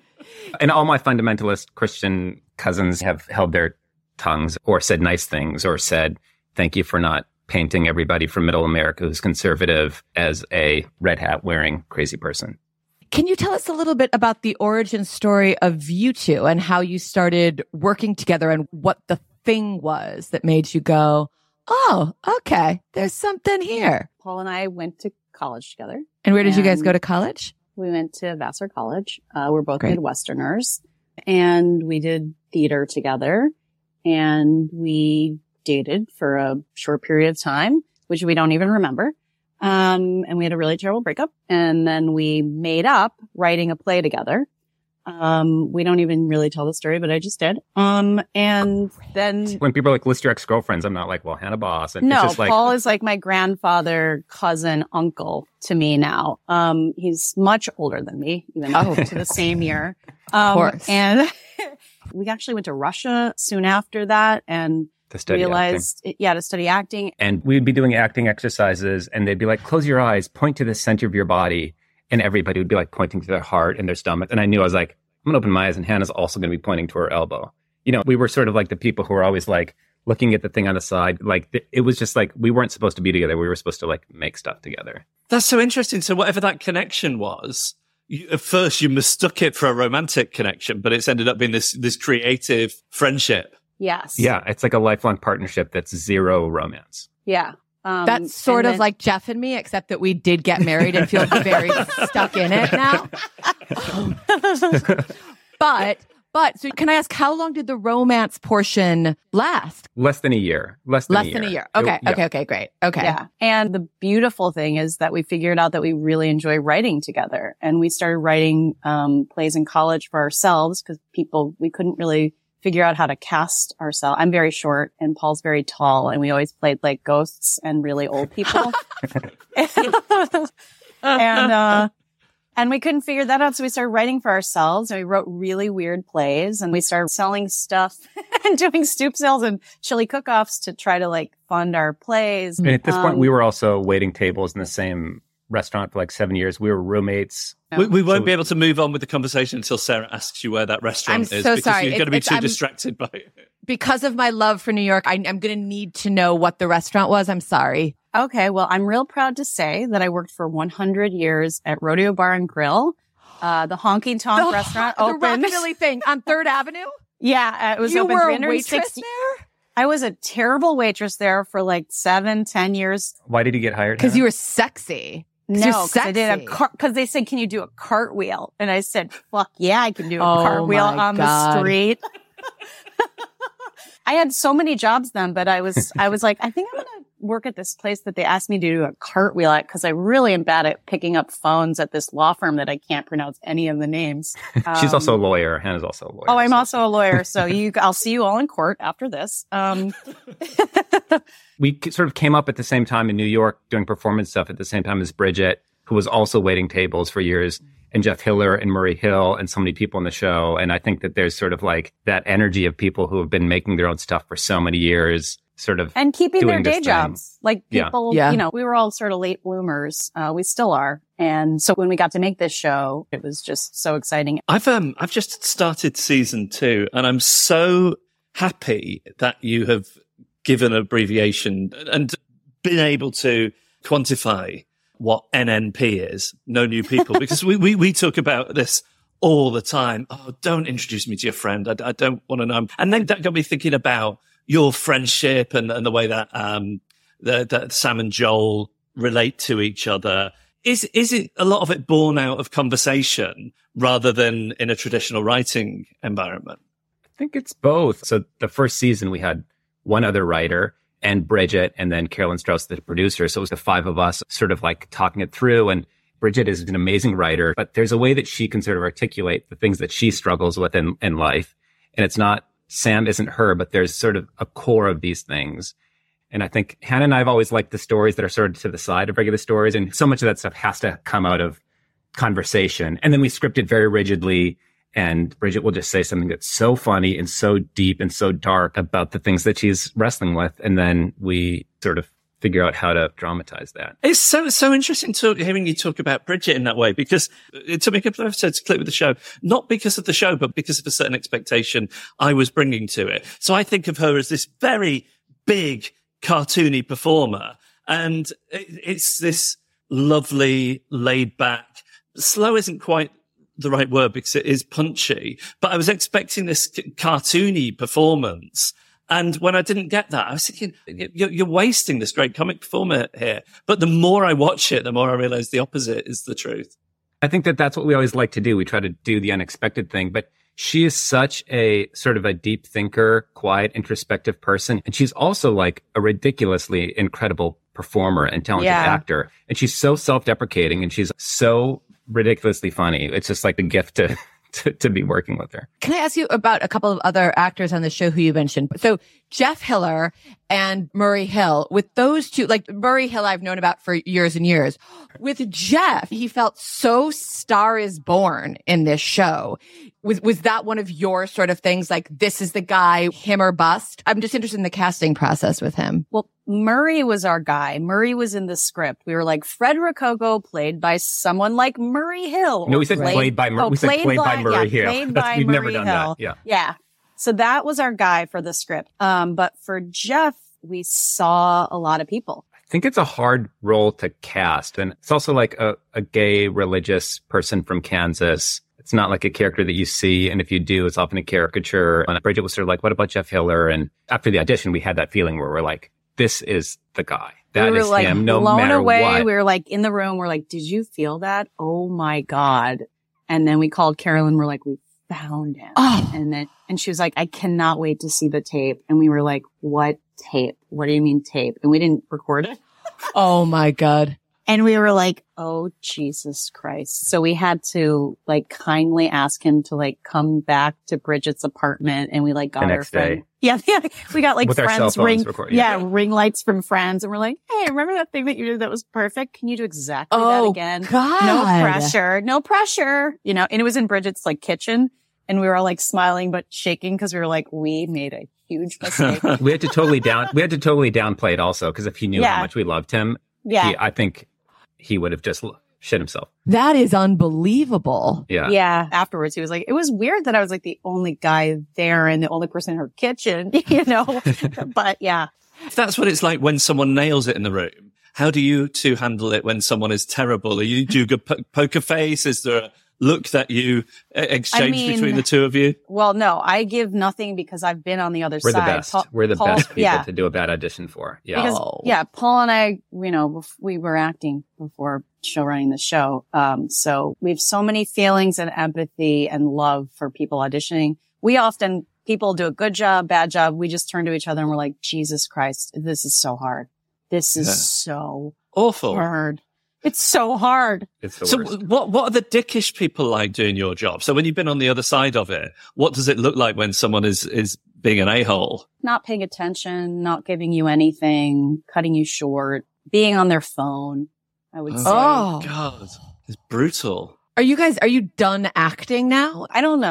And all my fundamentalist Christian cousins have held their tongues or said nice things or said, thank you for not painting everybody from middle America who's conservative as a red hat wearing crazy person. Can you tell us a little bit about the origin story of you two and how you started working together and what the thing was that made you go, oh, okay, there's something here? Paul and I went to college together. And where did you guys And go to college? We went to Vassar College. Uh, we're both Great. Midwesterners, and we did theater together, and we dated for a short period of time, which we don't even remember. Um, and we had a really terrible breakup, and then we made up writing a play together. Um, we don't even really tell the story, but I just did. Um, and then When people are like, list your ex-girlfriends, I'm not like, well, Hannah Boss. And no, it's just like, Paul is like my grandfather, cousin, uncle to me now. Um, he's much older than me, even though to the same year. Um, course. And we actually went to Russia soon after that and to study realized, yeah, to study acting. And we'd be doing acting exercises and they'd be like, close your eyes, point to the center of your body. And everybody would be like pointing to their heart and their stomach. And I knew I was like, I'm going to open my eyes and Hannah's also going to be pointing to her elbow. You know, we were sort of like the people who were always like looking at the thing on the side. Like th- it was just like, we weren't supposed to be together. We were supposed to like make stuff together. That's so interesting. So whatever that connection was, you, at first you mistook it for a romantic connection, but it's ended up being this, this creative friendship. Yes. Yeah. It's like a lifelong partnership that's zero romance. Yeah. Um, That's sort and of then- like Jeff and me, except that we did get married and feel very stuck in it now. But, but, so can I ask, how long did the romance portion last? Less than a year. Less than Less a year. than a year. Okay, It- yeah. okay, okay, great. Okay. Yeah. And the beautiful thing is that we figured out that we really enjoy writing together. And we started writing um, plays in college for ourselves because people, we couldn't really figure out how to cast ourselves. I'm very short and Paul's very tall. And we always played like ghosts and really old people. and, uh, and we couldn't figure that out. So we started writing for ourselves and we wrote really weird plays and we started selling stuff and doing stoop sales and chili cook-offs to try to like fund our plays. And at this Um, point, we were also waiting tables in the same restaurant for like seven years. We were roommates. We, we won't So- be able to move on with the conversation until Sarah asks you where that restaurant I'm is. so because sorry. you're going to be It's- too I'm- distracted by it. Because of my love for New York, I, I'm going to need to know what the restaurant was. I'm sorry. Okay, well, I'm real proud to say that I worked for one hundred years at Rodeo Bar and Grill, uh, the honky tonk the, restaurant the opened. rockabilly thing on Third Avenue. Yeah, uh, it was You open were three a hundred waitress sixty. there I was a terrible waitress there for like seven, ten years. Why did you get hired? because Hannah? you were sexy. 'Cause No, you're because I did a sexy. car- because they said, "Can you do a cartwheel?" And I said, "Fuck yeah, I can do a Oh cartwheel my on God. the street." I had so many jobs then, but I was I was like, I think I'm gonna work at this place that they asked me to do a cartwheel at because I really am bad at picking up phones at this law firm that I can't pronounce any of the names. She's Um, also a lawyer. Hannah's also a lawyer. Oh, I'm so- also a lawyer, so you I'll see you all in court after this. Um, We k- sort of came up at the same time in New York doing performance stuff at the same time as Bridget, who was also waiting tables for years, and Jeff Hiller and Murray Hill and so many people in the show. And I think that there's sort of like that energy of people who have been making their own stuff for so many years sort of and keeping their doing day this thing. jobs. Like Yeah. people, Yeah. you know, we were all sort of late bloomers. Uh, we still are. And so when we got to make this show, it was just so exciting. I've um I've just started season two, and I'm so happy that you have given an abbreviation and been able to quantify what N N P is, no new people, because we, we, we talk about this all the time. Oh, don't introduce me to your friend. I, I don't want to know. And then that got me thinking about your friendship and, and the way that, um, the, that Sam and Joel relate to each other. Is, is it a lot of it born out of conversation rather than in a traditional writing environment? I think it's both. So the first season we had one other writer and Bridget and then Carolyn Strauss, the producer. So it was the five of us sort of like talking it through. And Bridget is an amazing writer, but there's a way that she can sort of articulate the things that she struggles with in, in life. And it's not, Sam isn't her, but there's sort of a core of these things. And I think Hannah and I have always liked the stories that are sort of to the side of regular stories. And so much of that stuff has to come out of conversation. And then we script it very rigidly. And Bridget will just say something that's so funny and so deep and so dark about the things that she's wrestling with. And then we sort of figure out how to dramatize that. It's so, so interesting to hearing you talk about Bridget in that way, because it took me a couple of episodes to click with the show, not because of the show, but because of a certain expectation I was bringing to it. So I think of her as this very big, cartoony performer. And it's this lovely, laid back, slow isn't quite the right word because it is punchy, but I was expecting this c- cartoony performance. And when I didn't get that, I was thinking, you're, you're wasting this great comic performer here. But the more I watch it, the more I realize the opposite is the truth. I think that that's what we always like to do. We try to do the unexpected thing, but she is such a sort of a deep thinker, quiet, introspective person. And she's also like a ridiculously incredible performer and talented Yeah. actor. And she's so self-deprecating and she's so ridiculously funny. It's just like a gift to, to, to be working with her. Can I ask you about a couple of other actors on the show who you mentioned? So Jeff Hiller and Murray Hill, with those two, like Murray Hill I've known about for years and years. With Jeff, he felt so Star is Born in this show. Was, was that one of your sort of things? Like, this is the guy, him or bust? I'm just interested in the casting process with him. Well, Murray was our guy. Murray was in the script. We were like, Fred Rococo played by someone like Murray Hill. No, we said played by Mur- oh, we said played by Murray yeah, Hill. Played That's- by we've Murray never done Hill. that. Yeah. Yeah. So that was our guy for the script. Um, but for Jeff, we saw a lot of people. I think it's a hard role to cast. And it's also like a, a gay religious person from Kansas. It's not like a character that you see. And if you do, it's often a caricature. And Bridget was sort of like, what about Jeff Hiller? And after the audition, we had that feeling where we're like, this is the guy. That we were is like him, no blown matter away. what. We were like in the room. We're like, did you feel that? Oh my God. And then we called Carolyn. We're like, we found him. Oh. And then, and she was like, I cannot wait to see the tape. And we were like, what tape? What do you mean tape? And we didn't record it. Oh my God. And we were like, oh, Jesus Christ. So we had to like kindly ask him to like come back to Bridget's apartment. And we like got The our next friend. day. Yeah, yeah. We got like With our cell friends phones ring, recording. yeah, ring lights from friends. And we're like, hey, remember that thing that you did that was perfect? Can you do exactly that Oh, again? God. No pressure, no pressure. You know, and it was in Bridget's like kitchen. And we were all like smiling, but shaking because we were like, we made a huge mistake. we had to totally down, we had to totally downplay it also. Cause if he knew Yeah. how much we loved him, Yeah. he, I think he would have just shit himself. That is unbelievable. Yeah. Yeah. Afterwards, he was like, it was weird that I was like the only guy there and the only person in her kitchen, you know, but yeah. If that's what it's like when someone nails it in the room, how do you two handle it when someone is terrible? Are you, do you go po- poker face? Is there a look that you uh, exchange I mean, between the two of you? Well, no, I give nothing because I've been on the other We're the side. best. Paul- We're the Paul- best people yeah. to do a bad audition for. Yeah. Because, Oh. yeah, Paul and I, you know, bef- we were acting before show running the show. Um, so we have so many feelings and empathy and love for people auditioning. We often, people do a good job, bad job. We just turn to each other and we're like, Jesus Christ, this is so hard. This is Yeah. so Awful. hard. It's so hard. It's the So worst. what, what are the dickish people like doing your job? So when you've been on the other side of it, what does it look like when someone is, is being an a-hole? Not paying attention, not giving you anything, cutting you short, being on their phone, I would say. Oh. God, it's brutal. Are you guys, are you done acting now? I don't know.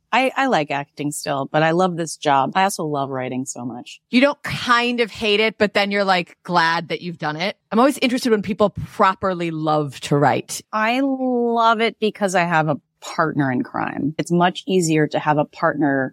I, I like acting still, but I love this job. I also love writing so much. You don't kind of hate it, but then you're like glad that you've done it. I'm always interested when people properly love to write. I love it because I have a partner in crime. It's much easier to have a partner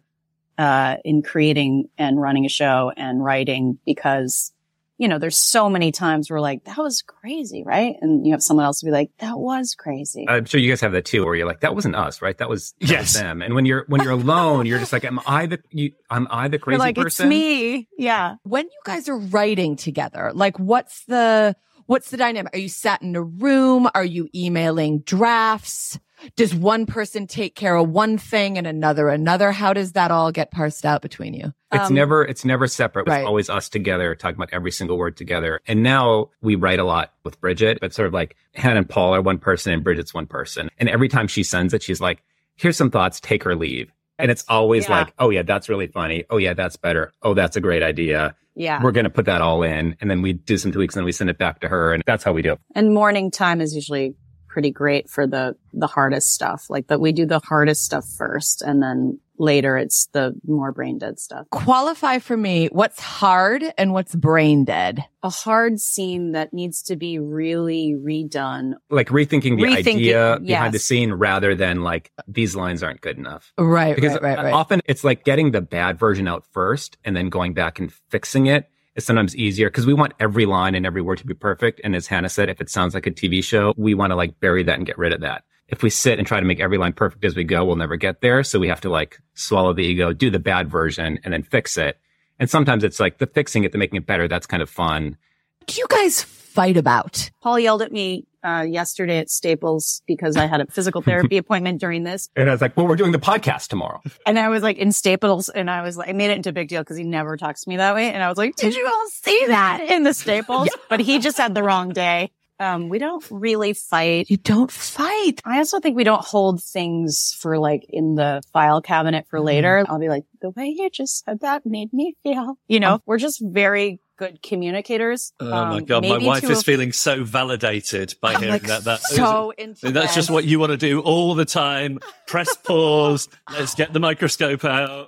uh in creating and running a show and writing because, you know, there's so many times where like, that was crazy, right? And you have someone else to be like, that was crazy. I'm sure you guys have that too, where you're like, that wasn't us, right? That was, that Yes. was them. And when you're when you're alone, you're just like, am I the you? Am I the crazy You're like, person? it's me. Yeah. When you guys are writing together, like what's the, what's the dynamic? Are you sat in a room? Are you emailing drafts? Does one person take care of one thing and another another? How does that all get parsed out between you? It's Um, never it's never separate. It's right. always us together talking about every single word together. And now we write a lot with Bridget, but sort of like Hannah and Paul are one person and Bridget's one person. And every time she sends it, she's like, here's some thoughts, take or leave. And it's always Yeah. like, oh yeah, that's really funny. Oh yeah, that's better. Oh, that's a great idea. Yeah. We're going to put that all in. And then we do some tweaks and then we send it back to her. And that's how we do it. And morning time is usually pretty great for the, the hardest stuff. Like that we do the hardest stuff first and then later it's the more brain dead stuff. Qualify for me what's hard and what's brain dead. A hard scene that needs to be really redone. Like rethinking the Rethinking, idea yes. behind the scene rather than like, these lines aren't good enough. Right, Because right, right, right. often it's like getting the bad version out first and then going back and fixing it is sometimes easier because we want every line and every word to be perfect. And as Hannah said, if it sounds like a T V show, we want to like bury that and get rid of that. If we sit and try to make every line perfect as we go, we'll never get there. So we have to like swallow the ego, do the bad version and then fix it. And sometimes it's like the fixing it, the making it better. That's kind of fun. What do you guys fight about? Paul yelled at me uh, yesterday at Staples because I had a physical therapy appointment during this. And I was like, well, we're doing the podcast tomorrow. And I was like in Staples and I was like, I made it into a big deal because he never talks to me that way. And I was like, did you all see that in the Staples? But he just had the wrong day. Um, we don't really fight. You don't fight. I also think we don't hold things for like in the file cabinet for later. I'll be like, the way you just said that made me feel, you know, we're just very good communicators. Oh my Um, God, my maybe wife to is a- feeling so validated by I'm hearing like that. that so into That's this. just what you want to do all the time. Press pause. Let's get the microscope out.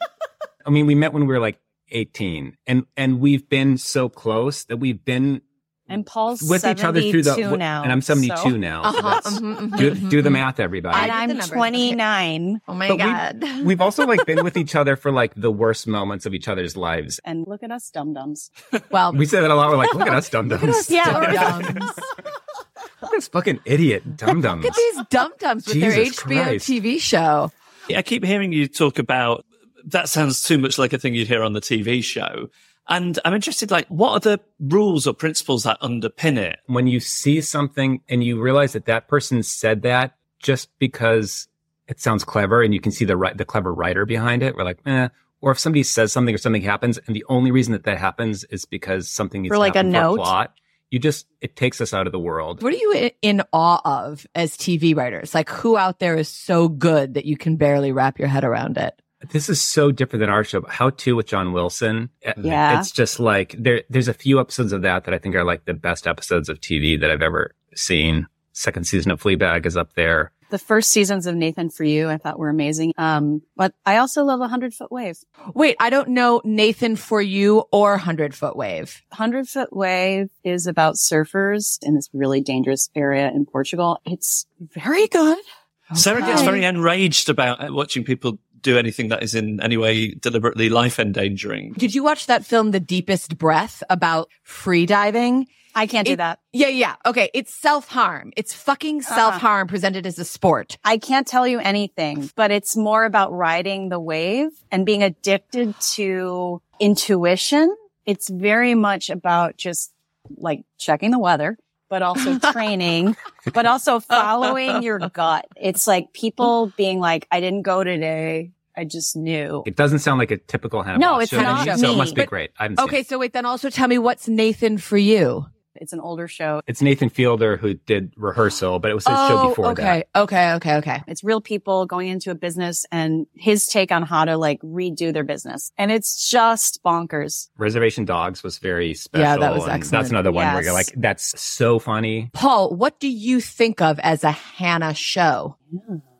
I mean, we met when we were like eighteen and, and we've been so close that we've been And Paul's with each other through the, seventy-two now. and I'm seventy-two so- now. So Uh-huh, that's- mhm, mhm, do, mhm, do the mhm. math, everybody. And I did the I'm numbers. twenty-nine. Oh my But God. We've, we've also like been with each other for like the worst moments of each other's lives. And look at us dum-dums. Well, We say that a lot. We're like, look at us dum dums. Yeah. dum-dums. Look at this fucking idiot dum dums. Look at these dum-dums with their Jesus H B O Christ. T V show. I keep hearing you talk about that sounds too much like a thing you'd hear on the T V show. And I'm interested, like, what are the rules or principles that underpin it? When you see something and you realize that that person said that just because it sounds clever and you can see the right, the clever writer behind it, we're like, eh. Or if somebody says something or something happens and the only reason that that happens is because something needs For to like a happen for note? a plot, you just, it takes us out of the world. What are you i- in awe of as T V writers? Like, who out there is so good that you can barely wrap your head around it? This is so different than our show. How To with John Wilson. Yeah. It's just like there, there's a few episodes of that that I think are like the best episodes of T V that I've ever seen. Second season of Fleabag is up there. The first seasons of Nathan For You I thought were amazing. Um, but I also love a hundred foot wave. Wait, I don't know Nathan For You or Hundred Foot Wave. Hundred foot wave is about surfers in this really dangerous area in Portugal. It's very good. Sarah gets Okay. very enraged about uh, watching people do anything that is in any way deliberately life endangering. Did you watch that film, The Deepest Breath, about free diving? I can't do It- that. Yeah, yeah. Okay. It's self-harm. It's fucking self-harm presented as a sport. I can't tell you anything, but it's more about riding the wave and being addicted to intuition. It's very much about just like checking the weather, but also training, but also following your gut. It's like people being like, I didn't go today. I just knew. It doesn't sound like a typical Hannah No, Boss it's show to not me, so it me. must be But- great. I haven't seen Okay. it. So wait, then also tell me what's Nathan For You? It's an older show. It's Nathan Fielder who did Rehearsal, but it was his show before Oh, okay. that. Okay. Okay. Okay. It's real people going into a business and his take on how to like redo their business. And it's just bonkers. Reservation Dogs was very special. Yeah, that was and excellent. That's another one where Yes. you're like, that's so funny. Paul, what do you think of as a Hannah show?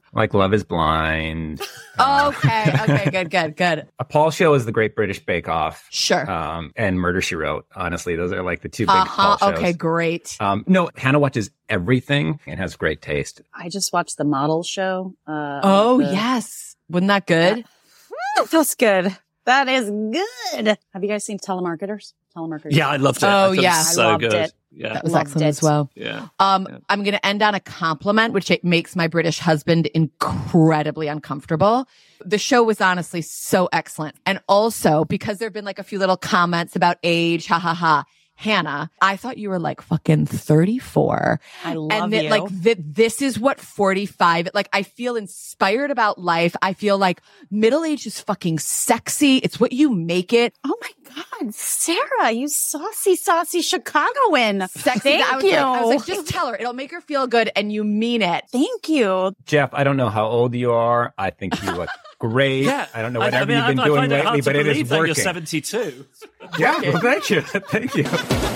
Like Love is Blind. Okay, okay, good, good, good. A Paul show is The Great British Bake Off. Sure. Um, and Murder, She Wrote. Honestly, those are like the two big Uh-huh, Paul shows. okay, great. Um, no, Hannah watches everything and has great taste. I just watched the model show. Uh, Oh, the- yes. Wasn't that good? That's good. That is good. Have you guys seen Telemarketers? Telemarketers. Yeah, I loved it. Oh, I thought it yeah, was I so loved good. it. Yeah, That was Loved excellent it. as well. yeah. Um, Yeah. I'm going to end on a compliment, which it makes my British husband incredibly uncomfortable. The show was honestly so excellent. And also because there have been like a few little comments about age, ha ha ha. Hannah, I thought you were like fucking thirty-four. I love and that, you. like th- this is what forty-five, like I feel inspired about life. I feel like middle age is fucking sexy. It's what you make it. Oh my God, Sarah, you saucy, saucy Chicagoan. Sexy. Thank I was you. Like, I was like, just tell her. It'll make her feel good and you mean it. Thank you. Jeff, I don't know how old you are. I think you look great. Yeah, I don't know I- whatever I mean, you've been I, I doing find it lately, hard to but it believe is that working. You're seventy-two. Yeah, well, thank you. Thank you.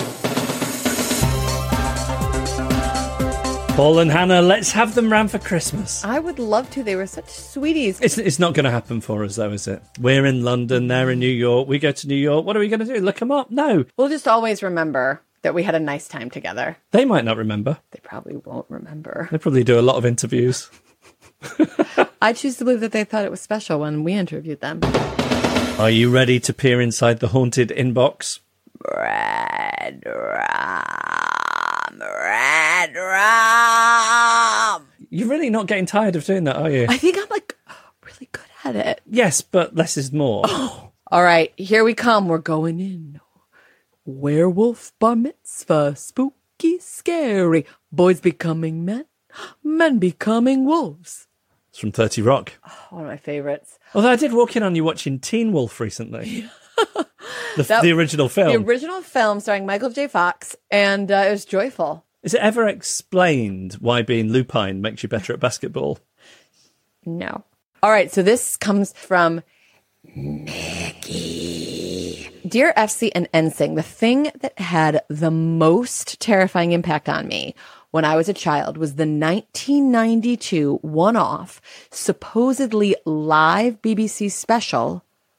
Paul and Hannah, let's have them round for Christmas. I would love to. They were such sweeties. It's it's not going to happen for us, though, is it? We're in London, they're in New York. We go to New York. What are we going to do? Look them up? No. We'll just always remember that we had a nice time together. They might not remember. They probably won't remember. They probably do a lot of interviews. I choose to believe that they thought it was special when we interviewed them. Are you ready to peer inside the haunted inbox? Red rum, red rum. You're really not getting tired of doing that, are you? I think I'm like really good at it. Yes, but less is more. All right, here we come. We're going in. Werewolf bar mitzvah, spooky, scary. Boys becoming men, men becoming wolves. It's from thirty Rock. One of my favorites. Although I did walk in on you watching Teen Wolf recently. the, That- the original film. The original film starring Michael J. Fox, and uh, it was joyful. Is it ever explained why being lupine makes you better at basketball? No. All right, so this comes from Mickey. Dear F C and N S Y N C, the thing that had the most terrifying impact on me when I was a child was the nineteen ninety-two one-off, supposedly live B B C special,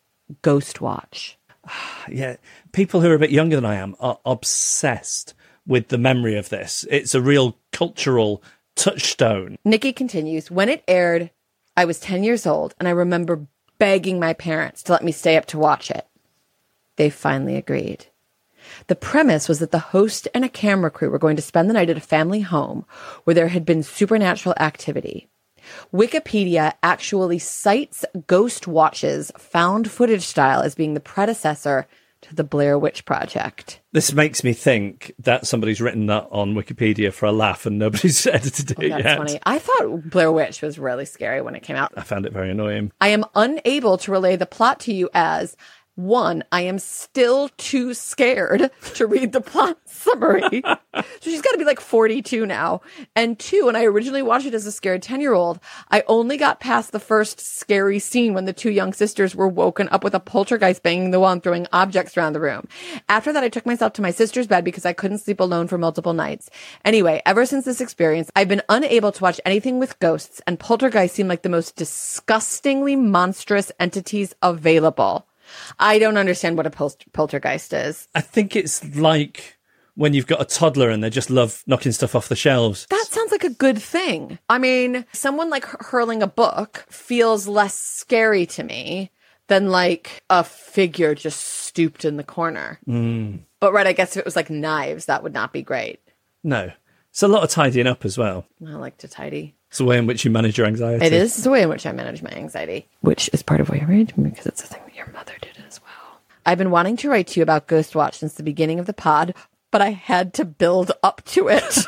Ghost Watch. Yeah, people who are a bit younger than I am are obsessed with the memory of this. It's a real cultural touchstone. Nikki continues, when it aired, I was ten years old, and I remember begging my parents to let me stay up to watch it. They finally agreed. The premise was that the host and a camera crew were going to spend the night at a family home where there had been supernatural activity. Wikipedia actually cites Ghost Watch's found footage style as being the predecessor to the Blair Witch Project. This makes me think that somebody's written that on Wikipedia for a laugh and nobody's edited it Oh, that's yet. funny. I thought Blair Witch was really scary when it came out. I found it very annoying. I am unable to relay the plot to you as, one, I am still too scared to read the plot summary. So she's got to be like forty-two now. And two, when I originally watched it as a scared ten-year-old, I only got past the first scary scene when the two young sisters were woken up with a poltergeist banging the wall and throwing objects around the room. After that, I took myself to my sister's bed because I couldn't sleep alone for multiple nights. Anyway, ever since this experience, I've been unable to watch anything with ghosts, and poltergeists seem like the most disgustingly monstrous entities available. I don't understand what a pol- poltergeist is. I think it's like when you've got a toddler and they just love knocking stuff off the shelves. That sounds like a good thing. I mean, someone like hurling a book feels less scary to me than like a figure just stooped in the corner. Mm. But right, I guess if it was like knives, that would not be great. No. It's a lot of tidying up as well. I like to tidy. It's the way in which you manage your anxiety. It is the way in which I manage my anxiety, which is part of why I read because it's a thing that your mother did as well. I've been wanting to write to you about Ghost Watch since the beginning of the pod, but I had to build up to it.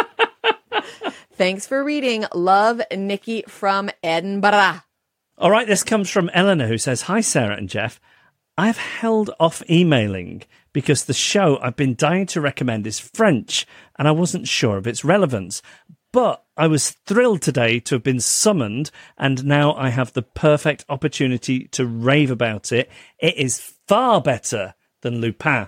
Thanks for reading. Love, Nikki from Edinburgh. All right, this comes from Eleanor, who says, Hi, Sarah and Jeff. I've held off emailing because the show I've been dying to recommend is French, and I wasn't sure of its relevance. But I was thrilled today to have been summoned, and now I have the perfect opportunity to rave about it. It is far better than Lupin.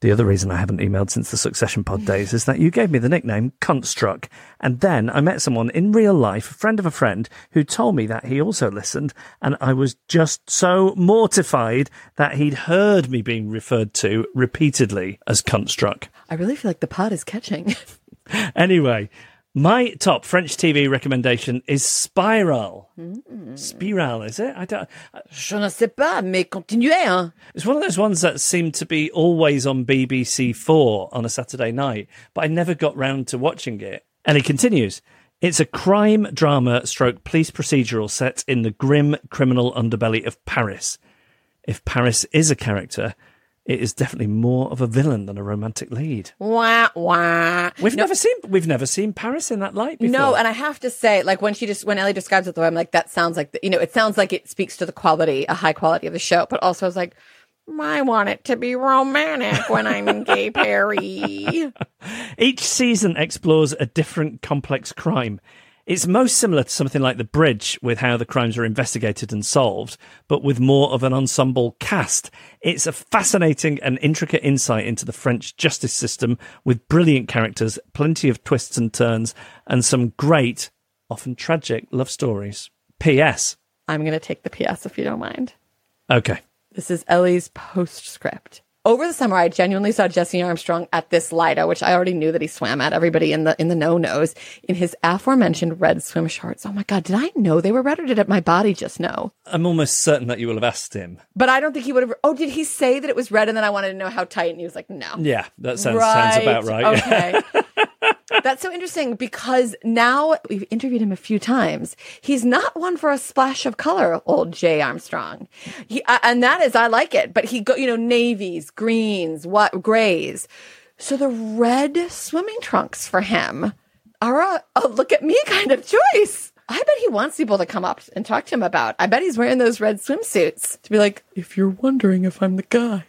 The other reason I haven't emailed since the Succession Pod days is that you gave me the nickname Cuntstruck. And then I met someone in real life, a friend of a friend, who told me that he also listened. And I was just so mortified that he'd heard me being referred to repeatedly as Cuntstruck. I really feel like the pod is catching. Anyway, my top French T V recommendation is Spiral. Mm. Spiral, is it? I don't. Je ne sais pas, mais continuez, hein. It's one of those ones that seem to be always on B B C Four on a Saturday night, but I never got round to watching it. And he continues. It's a crime drama stroke police procedural set in the grim criminal underbelly of Paris. If Paris is a character, it is definitely more of a villain than a romantic lead. Wah, wah. We've No. never seen we've never seen Paris in that light before. No, and I have to say, like when she just when Ellie describes it the way, I'm like, that sounds like the, you know, it sounds like it speaks to the quality, a high quality of the show. But also, I was like, I want it to be romantic when I'm in Gay Perry. Each season explores a different complex crime. It's most similar to something like The Bridge, with how the crimes are investigated and solved, but with more of an ensemble cast. It's a fascinating and intricate insight into the French justice system, with brilliant characters, plenty of twists and turns, and some great, often tragic, love stories. P S. I'm going to take the P S if you don't mind. Okay. This is Ellie's postscript. Over the summer, I genuinely saw Jesse Armstrong at this Lido, which I already knew that he swam at. Everybody in the in the know knows, in his aforementioned red swim shorts. Oh my God, did I know they were red, or did my body just know? I'm almost certain that you will have asked him. But I don't think he would have. Oh, did he say that it was red, and then I wanted to know how tight, and he was like, no. Yeah, that sounds right. sounds about right. Okay. That's so interesting, because now we've interviewed him a few times. He's not one for a splash of color, old Jay Armstrong. He, uh, and that is, I like it. But he go, you know, navies, greens, what grays. So the red swimming trunks for him are a, a look at me kind of choice. I bet he wants people to come up and talk to him about. I bet he's wearing those red swimsuits to be like, if you're wondering if I'm the guy,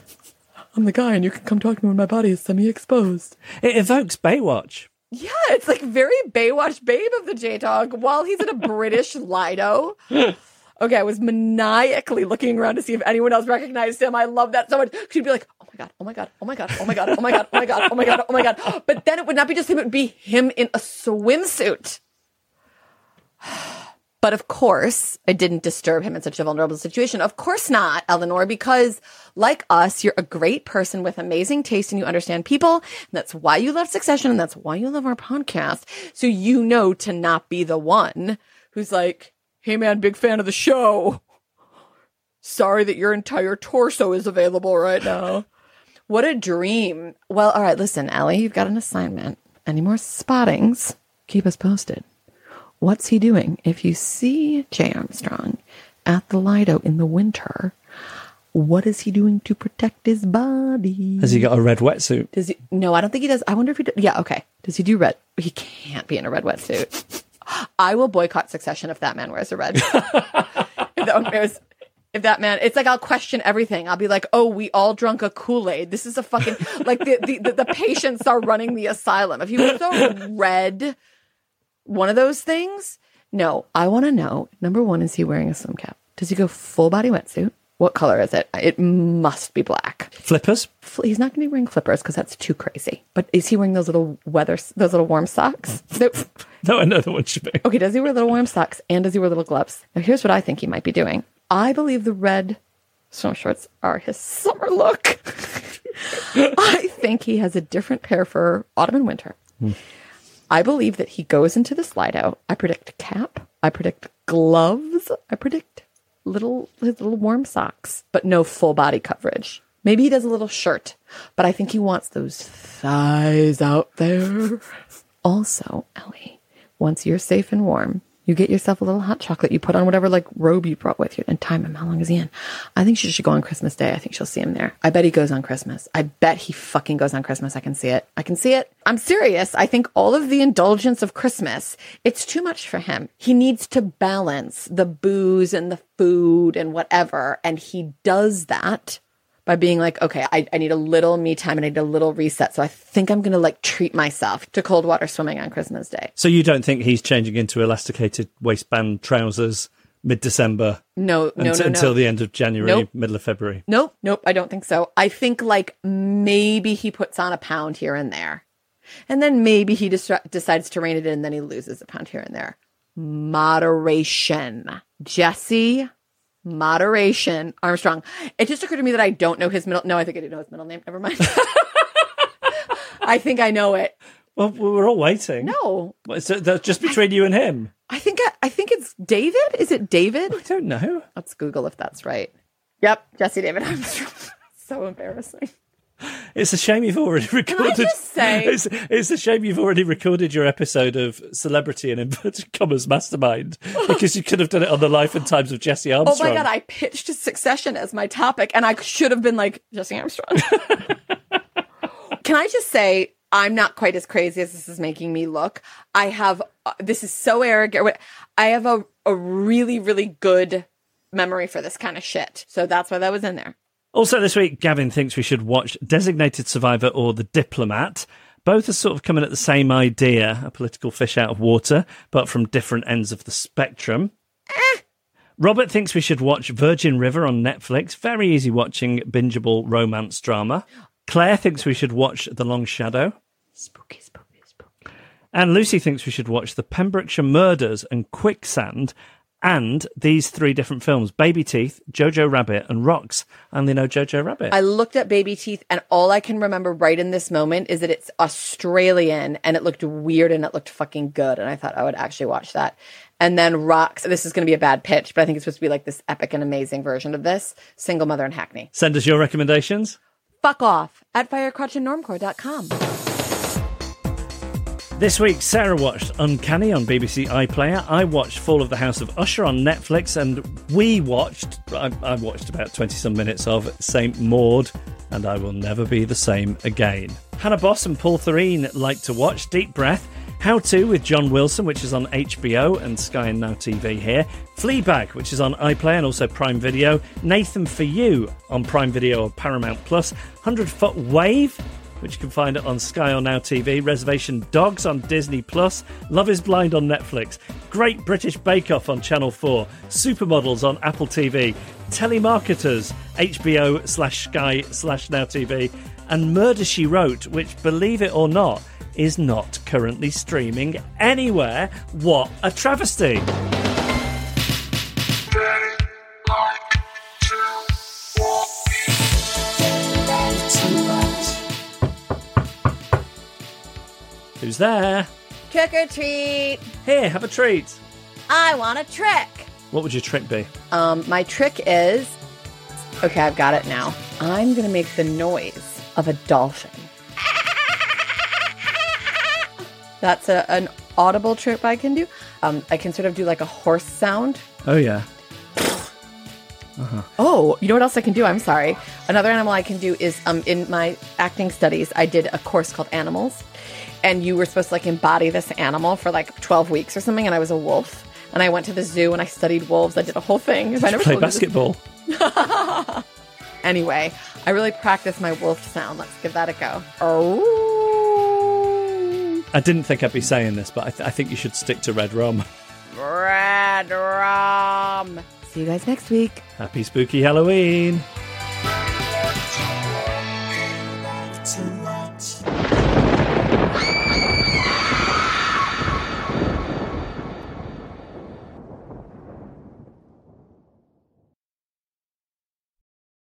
I'm the guy, and you can come talk to me when my body is semi-exposed. It evokes Baywatch. Yeah, it's like very Baywatch Babe of the J-Dog while he's at a British Lido. Okay, I was maniacally looking around to see if anyone else recognized him. I love that so much. She'd be like, oh my God, oh my God, oh my God, oh my God, oh my God, oh my God, oh my God, oh my God. But then it would not be just him, it would be him in a swimsuit. But of course, it didn't disturb him in such a vulnerable situation. Of course not, Eleanor, because like us, you're a great person with amazing taste and you understand people. And that's why you love Succession and that's why you love our podcast. So you know to not be the one who's like, hey man, big fan of the show. Sorry that your entire torso is available right now. What a dream. Well, all right, listen, Ellie, you've got an assignment. Any more spottings? Keep us posted. What's he doing? If you see Jay Armstrong at the Lido in the winter, what is he doing to protect his body? Has he got a red wetsuit? Does he? No, I don't think he does. I wonder if he does. Yeah, okay. Does he do red? He can't be in a red wetsuit. I will boycott Succession if that man wears a red. if, that man wears, if that man, it's like I'll question everything. I'll be like, oh, we all drunk a Kool-Aid. This is a fucking, like the, the, the, the patients are running the asylum. If he was a red... one of those things? No, I want to know. Number one, is he wearing a swim cap? Does he go full body wetsuit? What color is it? It must be black. Flippers? He's not going to be wearing flippers because that's too crazy. But is he wearing those little weather, those little warm socks? No, no I know the one should be. Okay, does he wear little warm socks and does he wear little gloves? Now, here's what I think he might be doing. I believe the red swim shorts are his summer look. I think he has a different pair for autumn and winter. Hmm. I believe that he goes into the Lido. I predict cap. I predict gloves. I predict little his little warm socks, but no full body coverage. Maybe he does a little shirt, but I think he wants those thighs out there. Also, Ellie, once you're safe and warm, you get yourself a little hot chocolate. You put on whatever like robe you brought with you and time him. How long is he in? I think she should go on Christmas Day. I think she'll see him there. I bet he goes on Christmas. I bet he fucking goes on Christmas. I can see it. I can see it. I'm serious. I think all of the indulgence of Christmas, it's too much for him. He needs to balance the booze and the food and whatever. And he does that by being like, okay, I, I need a little me time and I need a little reset. So I think I'm going to like treat myself to cold water swimming on Christmas Day. So you don't think he's changing into elasticated waistband trousers mid-December No, no, until, no, no. until the end of January, Nope. middle of February. Nope, nope, I don't think so. I think like maybe he puts on a pound here and there. And then maybe he distra- decides to rein it in and then he loses a pound here and there. Moderation. Jesse, moderation. Armstrong. It just occurred to me that I don't know his middle. No, I think I do know his middle name. Never mind. I think I know it. Well, we're all waiting. No. What, so that's just between you and him? I think I, I think it's David. Is it David? I don't know. Let's Google if that's right. Yep, Jesse David Armstrong. So embarrassing. It's a shame you've already recorded. Can I just say? It's, it's a shame you've already recorded your episode of Celebrity and Inverted Commas Mastermind because you could have done it on the Life and Times of Jesse Oh Armstrong. my God, I pitched Succession as my topic and I should have been like, Jesse Armstrong. Can I just say, I'm not quite as crazy as this is making me look. I have, uh, this is so arrogant. I have a, a really, really good memory for this kind of shit. So that's why that was in there. Also this week, Gavin thinks we should watch Designated Survivor or The Diplomat. Both are sort of coming at the same idea, a political fish out of water, but from different ends of the spectrum. Eh. Robert thinks we should watch Virgin River on Netflix. Very easy watching, bingeable romance drama. Claire thinks we should watch The Long Shadow. Spooky, spooky, spooky. And Lucy thinks we should watch The Pembrokeshire Murders and Quicksand. And these three different films, Baby Teeth, Jojo Rabbit, and Rocks. I only know Jojo Rabbit. I looked at Baby Teeth, and all I can remember right in this moment is that it's Australian, and it looked weird, and it looked fucking good, and I thought I would actually watch that. And then Rocks, this is going to be a bad pitch, but I think it's supposed to be like this epic and amazing version of this, Single Mother in Hackney. Send us your recommendations. Fuck off at firecrotch and normcore dot com. This week, Sarah watched Uncanny on B B C iPlayer. I watched Fall of the House of Usher on Netflix. And we watched, I, I watched about twenty-some minutes of Saint Maud, and I Will Never Be the Same Again. Hannah Boss and Paul Thureen like to watch Deep Breath, How To with John Wilson, which is on H B O and Sky and Now T V here. Fleabag, which is on iPlayer and also Prime Video. Nathan For You on Prime Video or Paramount Plus. one hundred Foot Wave, which you can find it on Sky or Now T V. Reservation Dogs on Disney Plus. Love is Blind on Netflix. Great British Bake Off on Channel four. Supermodels on Apple T V. Telemarketers, H B O slash Sky slash Now T V. And Murder, She Wrote, which, believe it or not, is not currently streaming anywhere. What a travesty! Who's there? Trick or treat. Here, have a treat. I want a trick. What would your trick be? Um, my trick is, okay, I've got it now. I'm going to make the noise of a dolphin. That's a, an audible trick I can do. Um, I can sort of do like a horse sound. Oh, yeah. Uh-huh. Oh, you know what else I can do? I'm sorry. Another animal I can do is, um, in my acting studies, I did a course called Animals. And you were supposed to like embody this animal for like twelve weeks or something. And I was a wolf. And I went to the zoo and I studied wolves. I did a whole thing. Did I never you play basketball? Anyway, I really practiced my wolf sound. Let's give that a go. Oh. I didn't think I'd be saying this, but I, th- I think you should stick to Red Rum. Red Rum. See you guys next week. Happy Spooky Halloween.